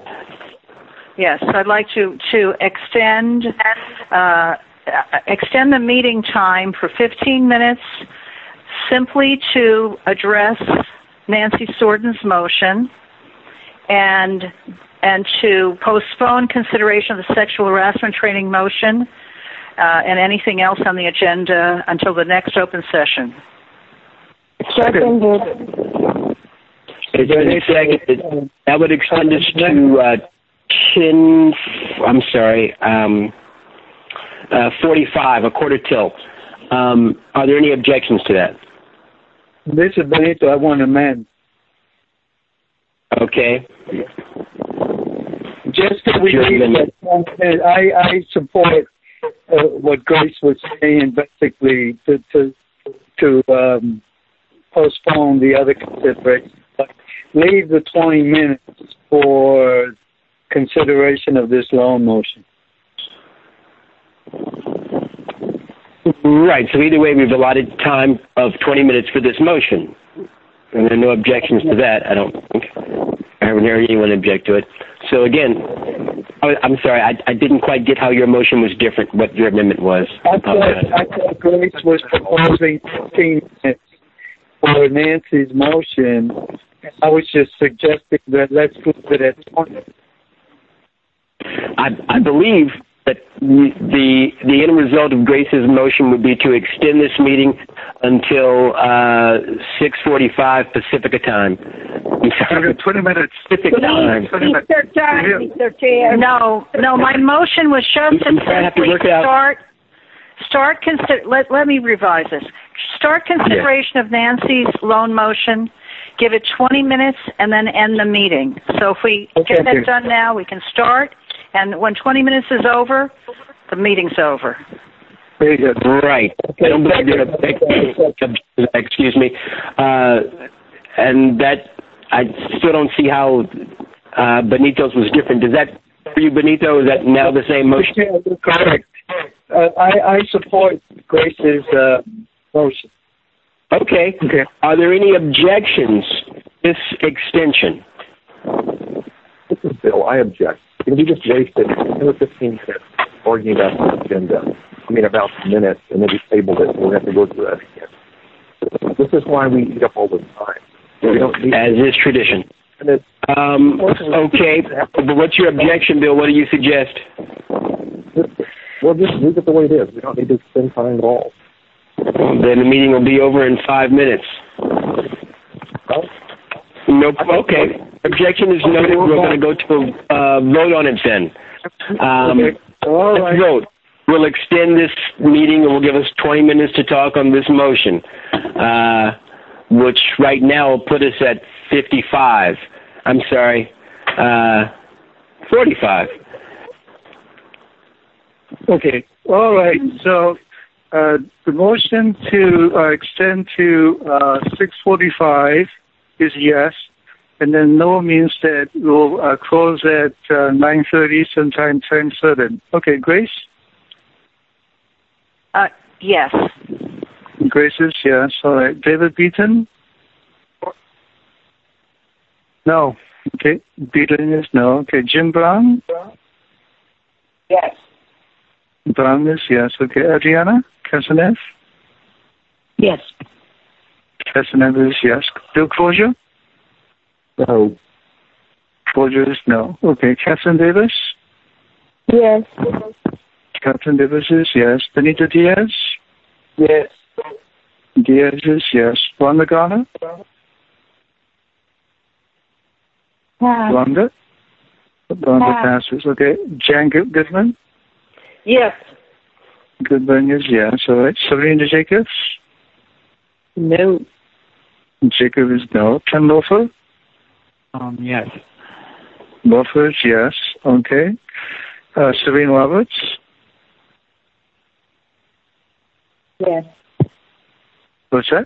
Yes, I'd like to to extend uh, extend the meeting time for fifteen minutes, simply to address Nancy Sorden's motion, and and to postpone consideration of the sexual harassment training motion uh, and anything else on the agenda until the next open session. Seconded. It's been seconded. That would extend us to uh, ten, I'm sorry, um, uh, forty-five, a quarter till. Um, are there any objections to that? This is Benito. I want to amend. Okay. Just that we Sure, leave amendment. that, I, I support uh, what Grace was saying, basically, to to, to um, postpone the other considerations. But leave the twenty minutes for consideration of this loan motion. Right, so either way, we've allotted time of twenty minutes for this motion. And there are no objections to that, I don't think. I haven't heard anyone object to it. So again, I- I'm sorry, I, I didn't quite get how your motion was different, what your amendment was. I thought, I thought Grace was proposing fifteen minutes for Nancy's motion. I was just suggesting that let's leave it at twenty. I, I believe that the the end result of Grace's motion would be to extend this meeting until uh, six forty-five Pacifica time. I'm sorry, twenty minutes. Pacific time. Mister Time, Mister Chair. No, no, my motion was just I'm to sorry, I have to simply work it out. start, start, consider, let, let me revise this. Start consideration of Nancy's loan motion, give it twenty minutes, and then end the meeting. So if we Okay. get that done now, we can start, and when twenty minutes is over, the meeting's over. Very good. Right. I don't believe you're gonna- excuse me. Uh, and that, I still don't see how uh, Benito's was different. Does that, for you, Benito, is that now the same motion? Yeah, correct. Uh, I, I support Grace's uh, motion. Okay. Okay. Are there any objections to this extension? This is Bill. I object. You know, we just wasted ten or fifteen minutes arguing about the agenda. I mean, about minutes, and then we tabled it, and we're going to have to go through that again. This is why we eat up all the time. We don't need As is tradition. and it's, Um, okay. But what's your objection, Bill? What do you suggest? Well, just leave it the way it is. We don't need to spend time at all. Then the meeting will be over in five minutes. Nope. Okay. Objection is noted. We're going to go to a uh, vote on it then. Um, Okay. All let's right. vote. We'll extend this meeting. It will give us twenty minutes to talk on this motion, uh, which right now will put us at fifty-five. I'm sorry, uh, forty-five. Okay. All right. So uh, the motion to uh, extend to uh, six forty-five is yes. And then no means that we'll uh, close at uh, nine thirty Eastern Time, ten seven. Okay, Grace? Uh, yes. Grace is yes. All right. David Beaton? No. Okay. Beaton is no. Okay. Jim Brown? Yes. Brown is yes. Okay. Adriana Casanev? Yes. Casanev is yes. Bill Closure? No. Closure is no. Okay. Catherine Davis? Yes. Catherine Davis is yes. Benita Diaz? Yes. Diaz is yes. Rhonda Garner? Rhonda? Rhonda passes. Okay. Jan Goodman? Yes. Goodman is yes. All right. Serena Jacobs? No. Jacob is no. Ken Lofer? Um, yes. Lofer is yes. Okay. Uh, Serene Roberts? Yes. What's that?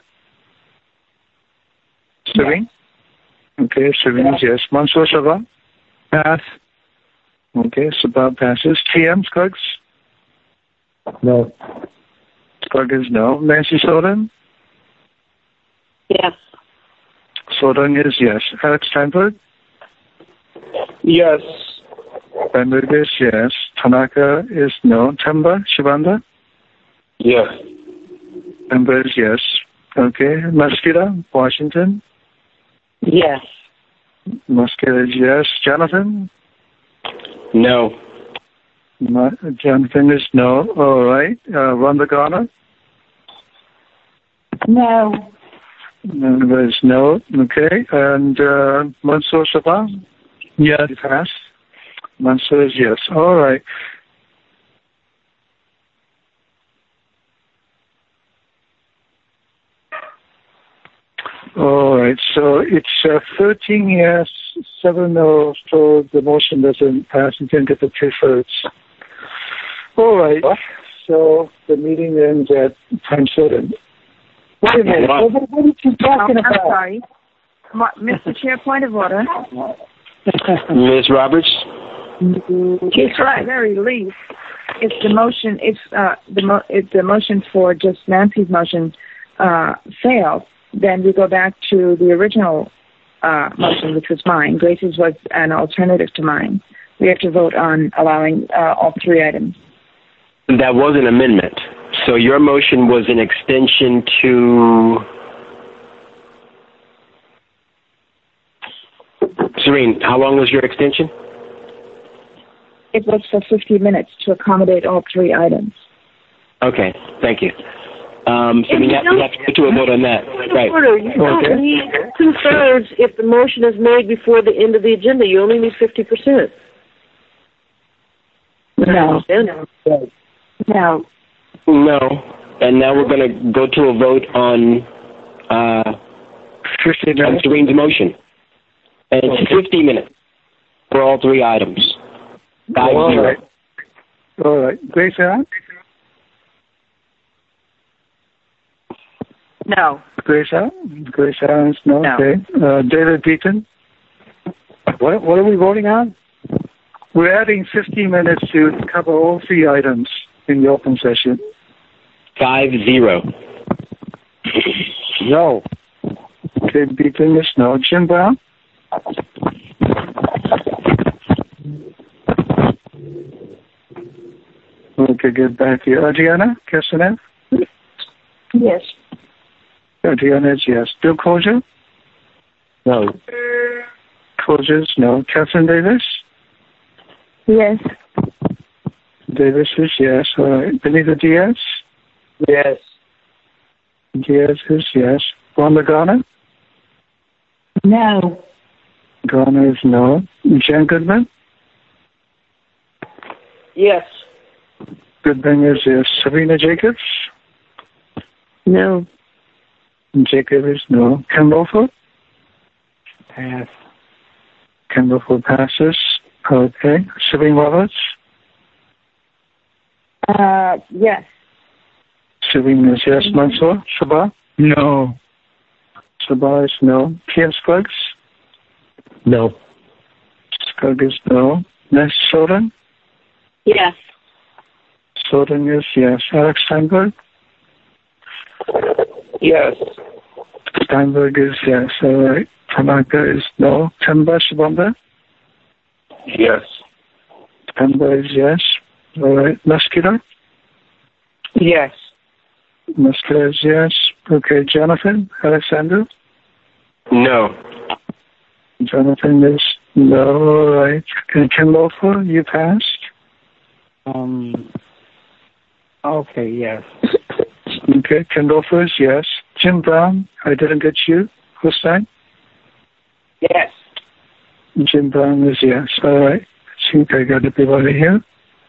Serene? Okay, Serene is yes. Mansoor Sabah? Pass. Okay, Sabah passes. T M Scruggs? No. Scruggs is no. Nancy Soden? Yes. Soden is yes. Alex Steinberg? Yes. Steinberg is yes. Tanaka is no. Temba Shivanda? Yes. Temba is yes. Okay. Maskira Washington? Yes. Maskira is yes. Jonathan? No. Ma- Jonathan is no. All right. Uh, Rhonda Garner? No. There is no. Okay. And uh, Mansoor Sabah? Yes. You pass? Mansoor is yes. All right. All right. So it's uh, thirteen yes, seven no. So the motion doesn't pass. You can get the two-thirds. All right. So the meeting ends at time seven. Wait a minute. What, what are you talking I'm about? sorry. What, Mister Chair, point of order. Miz Roberts? It's at the very least, if the motion, if uh, the mo- if the motion for just Nancy's motion uh, fails, then we go back to the original uh, motion, which was mine. Grace's was an alternative to mine. We have to vote on allowing uh, all three items. That was an amendment. So your motion was an extension to... Serene, how long was your extension? It was for fifty minutes to accommodate all three items. Okay, thank you. Um, so we have, we have to go to a vote on that. Right. Order. You don't Okay. need two-thirds if the motion is made before the end of the agenda. You only need fifty percent. No. No. No. And now we're going to go to a vote on, uh, on Serene's motion. And it's Okay. fifty minutes for all three items. Five All zero. right. All right. Grace Ann? No. Grace Ann? Grace Ann is no. No. Okay. Uh, David Beaton? What, what are we voting on? We're adding fifteen minutes to cover all three items in the open session. Five zero. No. Okay, Beaton is no. Jim Brown? Okay, get back here. Adriana Casanev? Yes. Adriana is yes. Bill Closure? No. Closure is no. Catherine Davis? Yes. Davis is yes. All right. Benita Diaz? Yes. Diaz is yes. Rhonda Garner? No. Garner is no. Jan Goodman? Yes. Goodman is yes. Serena Jacobs? No. Jacob is no. Ken Lofer? Pass. Ken Lofer passes. Okay. Serene Roberts? Uh, yes. Serene is yes. Mansoor? Sabah? No. Sabah is no. T M Scruggs? No. Scott is no. Miss Soden? Yes. Soden is yes. Alex Steinberg? Yes. Steinberg is yes. All right. Tanaka is no. Temba Shibamba? Yes. Temba is yes. All right. Muscular? Yes. Muscular is yes. Okay. Jonathan? Alexander? No. Jonathan is no. All right. And Ken Lofer, you passed? Um. Okay. Yes. Okay. Ken Lofer is yes. Jim Brown, I didn't get you. Who's that? Yes. Jim Brown is yes. All right. I think I got everybody here.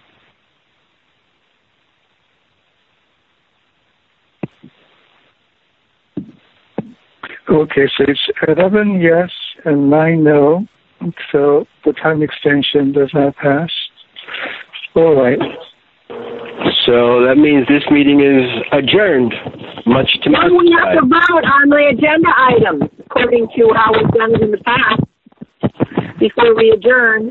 Okay, so it's eleven yes and nine no. So the time extension does not pass. All right. So that means this meeting is adjourned, much to my Now we have to vote on the agenda items, according to how we've done it in the past, before we adjourn.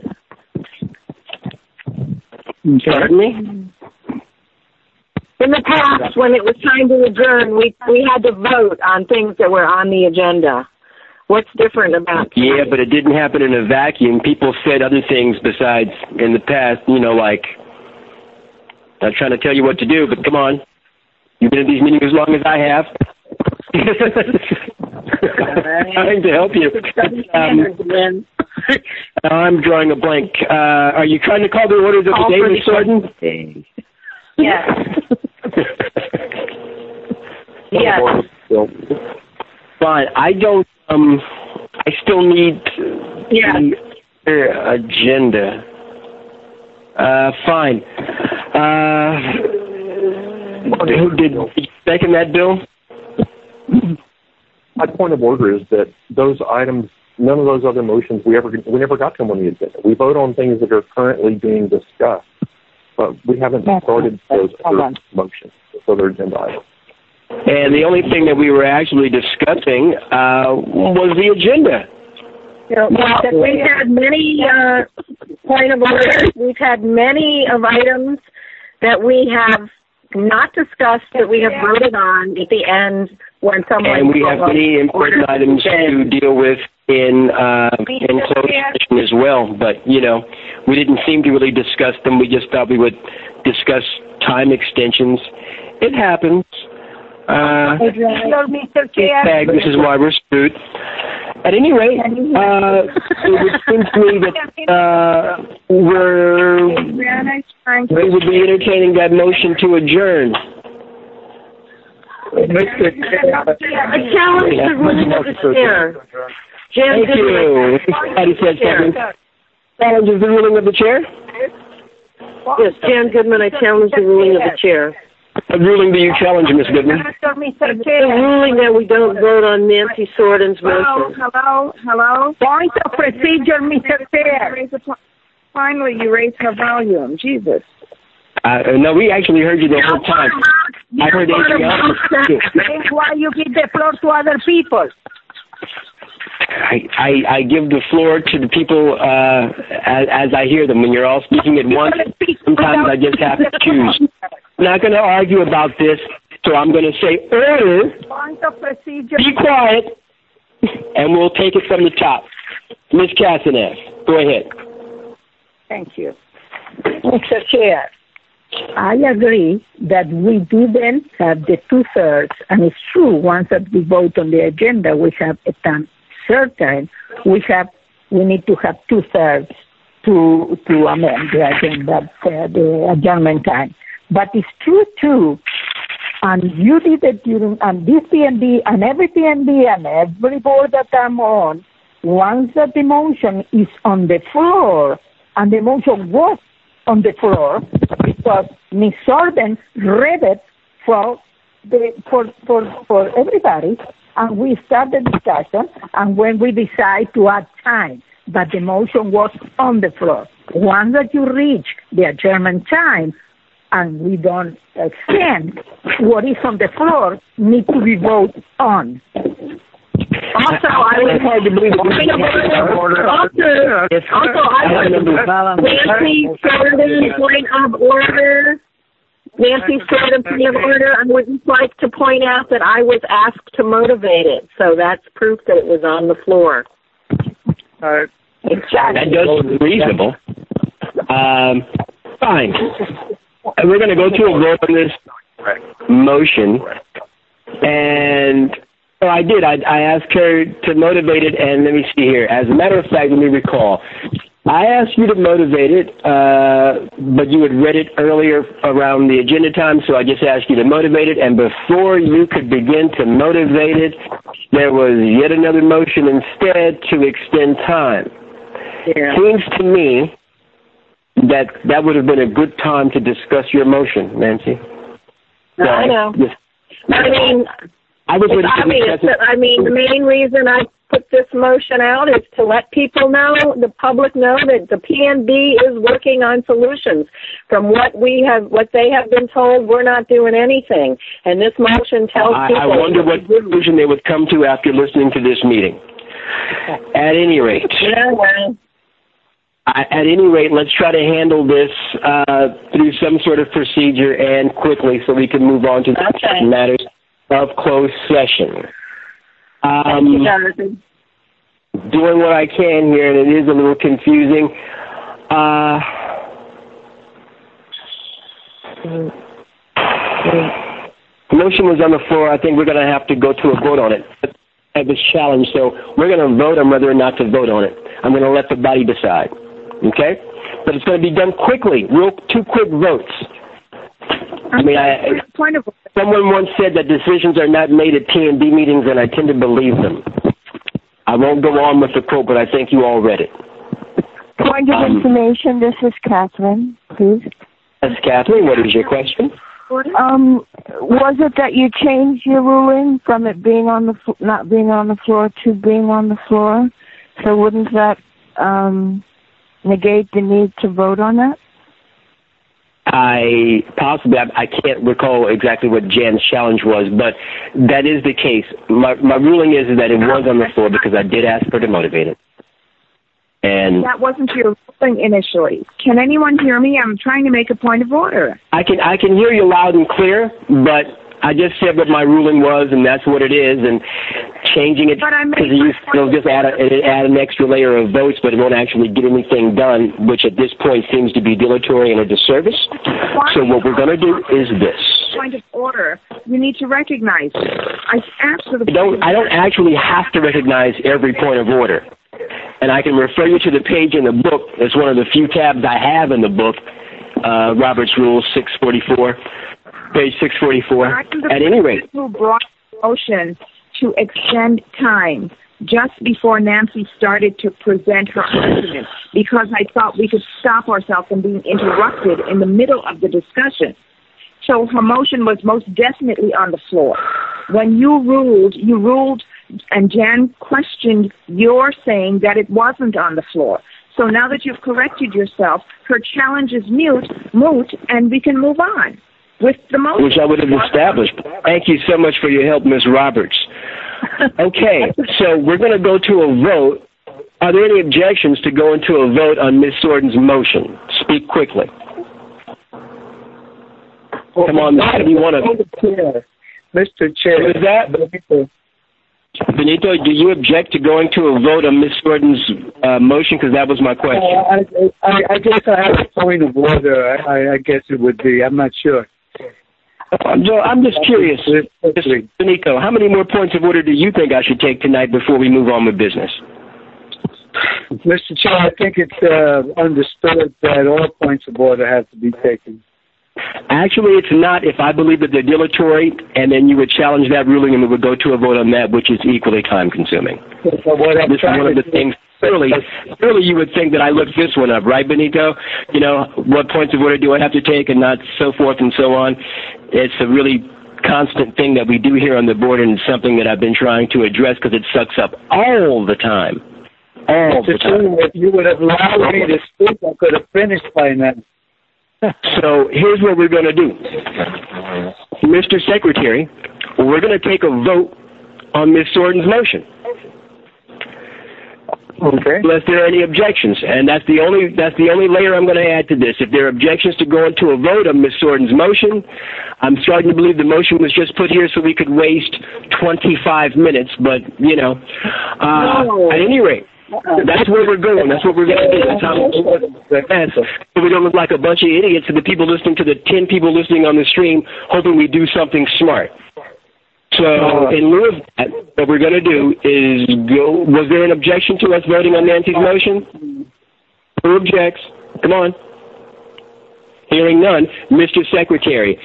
Pardon me? In the past, when it was time to adjourn, we we had to vote on things that were on the agenda. What's different about tonight? Yeah, but it didn't happen in a vacuum. People said other things besides in the past, you know, like, not trying to tell you what to do, but come on. You've been in these meetings as long as I have. Trying to help you. Um, I'm drawing a blank. Uh, are you trying to call the orders of the day, Miz Soden? Yes. Yes. Fine. I don't, um, I still need Yeah. the uh, agenda. Uh, fine. Uh, did, did you second that, Bill? My point of order is that those items, none of those other motions, we ever we never got them on the agenda. We vote on things that are currently being discussed, but we haven't started those other motions, those other agenda items. And the only thing that we were actually discussing uh, was the agenda. Well, we've had many, uh, point of order, we've had many of items that we have not discussed that we have voted on at the end when someone... And we have many important items to deal with in, uh, in closed session as well. But, you know, we didn't seem to really discuss them. We just thought we would discuss time extensions. It happens. Uh, Mister Chair. tag Missus Weber-Sprout. At any rate, uh, it would seem to me that uh, we're, we would be entertaining that motion to adjourn. I challenge the ruling of the chair. Jan Thank you. Somebody said something. Challenges the ruling of the chair? Yes, Jan Goodman, I challenge the ruling of the chair. A ruling that you challenge, Miz Goodman? The ruling that we don't vote on Nancy Sorden's Hello, motion. hello, hello. Point of procedure, Mister Chair. Finally, you raised her volume. Jesus. Uh, no, we actually heard you the whole time. I heard Adriana. That's why you give the floor to other people. I, I, I give the floor to the people uh, as, as I hear them. When you're all speaking at once, sometimes I just have to choose. I'm not going to argue about this, so I'm going to say order, Point of procedure. be quiet, and we'll take it from the top. Miz Castanes, go ahead. Thank you. Mister Chair, I agree that we didn't have the two-thirds, and it's true, once that we vote on the agenda, we have a time certain, we have, we need to have two-thirds to to amend the agenda, uh, the adjournment time. But it's true, too, and you did it during, and this P N B, and every P N B, and every board that I'm on, once that the motion is on the floor, and the motion was on the floor, because Miz Sorden read it for the for for for everybody, and we start the discussion, and when we decide to add time, but the motion was on the floor. Once that you reach the adjournment time, and we don't extend, what is on the floor needs to be voted on. Also, I was hard to believe. Also, also, I was Nancy Sheridan, point of order. Nancy Sheridan, point of order. I would just like to point out that I was asked to motivate it, so that's proof that it was on the floor. All right. Exactly. That does seem reasonable. Um, fine. We're going to go to a vote on this motion, and so I did. I, I asked her to motivate it, and let me see here. As a matter of fact, let me recall. I asked you to motivate it, uh, but you had read it earlier around the agenda time, so I just asked you to motivate it, and before you could begin to motivate it, there was yet another motion instead to extend time. Yeah. Seems to me that that would have been a good time to discuss your motion, Nancy. So, I know. Yes. I mean, I was ready I to mean, discuss it's, I mean, the main reason I put this motion out is to let people know, the public know, that the P N B is working on solutions. From what we have, what they have been told, we're not doing anything. And this motion tells I, people. I wonder what conclusion they would come to after listening to this meeting. At any rate. Yeah, well. I, at any rate, let's try to handle this uh, through some sort of procedure and quickly so we can move on to the Okay. matters of closed session. Um, Thank you, Jonathan. Doing what I can here, and it is a little confusing. Uh, the motion was on the floor. I think we're going to have to go to a vote on it. I was challenged, so we're going to vote on whether or not to vote on it. I'm going to let the body decide. Okay? But it's going to be done quickly, real two quick votes. I mean, I, Point of someone once said that decisions are not made at P N B meetings, and I tend to believe them. I won't go on with the quote, but I think you all read it. Point of Um, information, this is Catherine, please. Yes, Catherine, what is your question? Um, was it that you changed your ruling from it being on the fl- not being on the floor to being on the floor? So wouldn't that um, negate the need to vote on that? I possibly, I, I can't recall exactly what Jan's challenge was, but that is the case. My, my ruling is that it was on the floor because I did ask her to motivate it. And That wasn't your ruling initially. Can anyone hear me? I'm trying to make a point of order. I can I can hear you loud and clear, but I just said what my ruling was, and that's what it is. And changing it because it'll just add a, it'll add an extra layer of votes, but it won't actually get anything done, which at this point seems to be dilatory and a disservice. So what we're going to do is this. Point of order. You need to recognize it. I asked for the. I don't I don't actually have to recognize every point of order. And I can refer you to the page in the book. It's one of the few tabs I have in the book, uh, Robert's Rules six forty-four, page six forty-four. At any rate. Who brought the motion to extend time just before Nancy started to present her argument, because I thought we could stop ourselves from being interrupted in the middle of the discussion. So her motion was most definitely on the floor. When you ruled, you ruled, and Jan questioned your saying that it wasn't on the floor. So now that you've corrected yourself, her challenge is mute, moot, and we can move on with the motion. Which I would have established. Thank you so much for your help, Miz Roberts. Okay, so we're going to go to a vote. Are there any objections to go into a vote on Miz Sorden's motion? Speak quickly. Come on, Mister You want to... Mister Chair. What is that? Benito. Benito, do you object to going to a vote on Miz Sorden's uh, motion? Because that was my question. Uh, I, I, I guess I have a point of order. I, I guess it would be. I'm not sure. Well, I'm just curious, Mister Benito, how many more points of order do you think I should take tonight before we move on with business? Mister Chair, I think it's uh, understood that all points of order have to be taken. Actually, it's not if I believe that they're dilatory, and then you would challenge that ruling and we would go to a vote on that, which is equally time-consuming. So what I'm this is one of the things, surely, surely you would think that I looked this one up, right, Benito? You know, what points of order do I have to take and not so forth and so on? It's a really constant thing that we do here on the board, and it's something that I've been trying to address because it sucks up all the time. All the time. If you would have allowed me to speak, I could have finished by now. So here's what we're going to do. Mister Secretary, we're going to take a vote on Miz Sorden's motion. Okay. Unless there are any objections, and that's the only that's the only layer I'm going to add to this. If there are objections to going to a vote on Miz Sorden's motion, I'm starting to believe the motion was just put here so we could waste twenty-five minutes. But you know, uh, no. At any rate, that's where we're going. That's what we're going to do. That's how that's, so we don't look like a bunch of idiots to the people listening to the ten people listening on the stream, hoping we do something smart. So, in lieu of that, what we're going to do is go. Was there an objection to us voting on Nancy's motion? Who objects? Come on. Hearing none, Mister Secretary.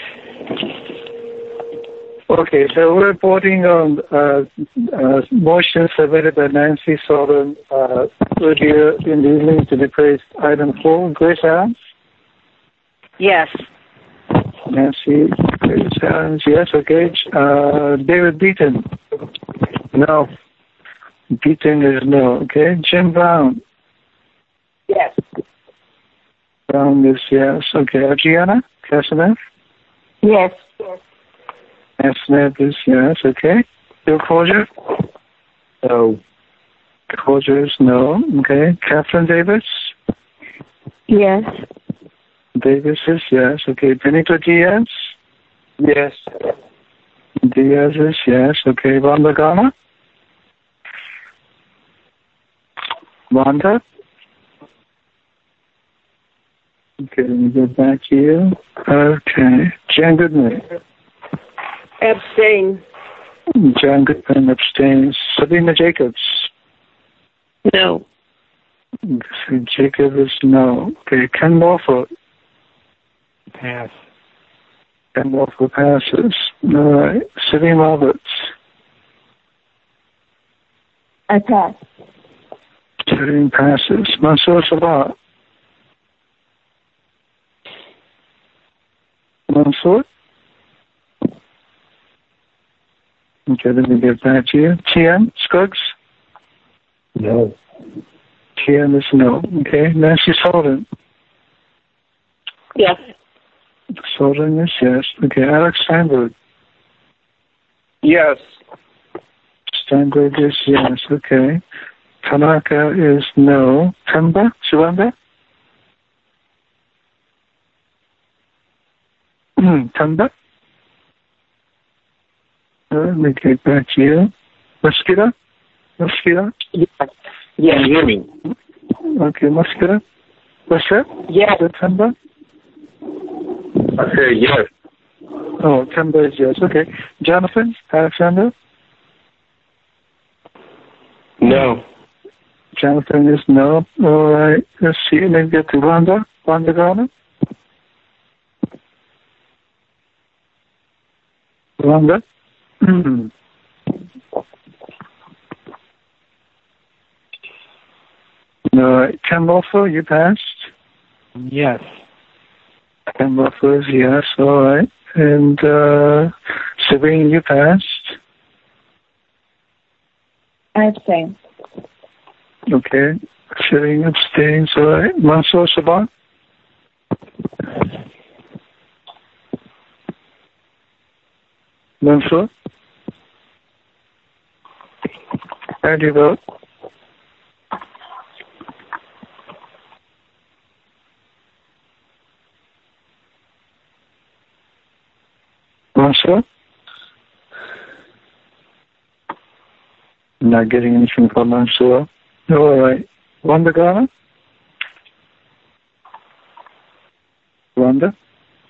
Okay, so we're voting on uh, uh, motion submitted by Nancy Sorden uh, earlier in the evening to replace item four. Grace Adams? Yes. Nancy, Grace Adams, yes, okay. Uh, David Beaton? No. Beaton is no, okay. Jim Brown? Yes. Brown is yes, okay. Adriana Casanev? Yes. Casanev is yes, okay. Bill Crozier? No. Crozier is no, okay. Catherine Davis? Yes. Davis is yes. Okay. Benito Diaz? Yes. Diaz is yes. Okay. Wanda Garner? Wanda? Okay, let me go back to you. Okay. Jan Goodman? Abstain. Jan Goodman abstains. Sabina Jacobs? No. Jacob is no. Okay. Ken Morford? Pass. Ken Morford passes. All right. Celine Roberts? I pass. Celine passes. Mansour Sabat? Mansour? Okay, let me get back to you. T M Scruggs? No. T M is no. Okay. Nancy Sullivan? Yes. Sullivan is yes. Okay. Alex Steinberg? Yes. Steinberg is yes. Okay. Tanaka is no. Temba? Shivanda? Temba? Let me get back to you. Mosquito? Mosquito? Yes. Yes. Can you hear me? Okay, Mosquito? What's that? Yes. Is that Temba? Okay, yes. Oh, Temba is yes. Okay. Jonathan? Alexander? No. Jonathan is no. All right. Let's see. Let me get to Wanda. Wanda Garner? Wanda? All right. Ken Morford, you passed? Yes. Ken Morford is yes. All right. And uh, Sabine, you passed? I abstain. Okay. Sabine abstains. All right. Mansour Sabat? Mansour? How do you vote? Mansour? I'm not getting anything from Mansour. All right. Wanda Garner? Wanda?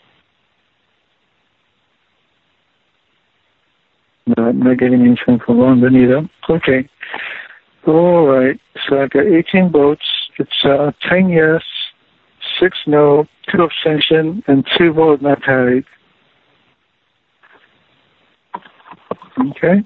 No, I'm not getting anything from Wanda either. Okay. All right. So I've got eighteen votes. It's uh, ten yes, six no, two abstention, and two vote not carried. Okay.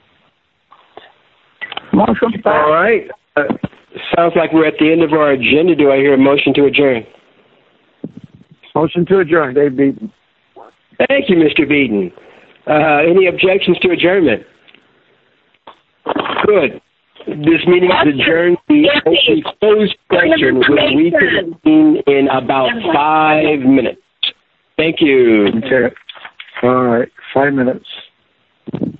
Motion passed. All right. Uh, sounds like we're at the end of our agenda. Do I hear a motion to adjourn? Motion to adjourn, Dave Beaton. Thank you, Mister Beaton. Uh, any objections to adjournment? Good. This meeting is adjourned. The open closed session will reconvene in about five minutes. Thank you. Okay. All right. Five minutes.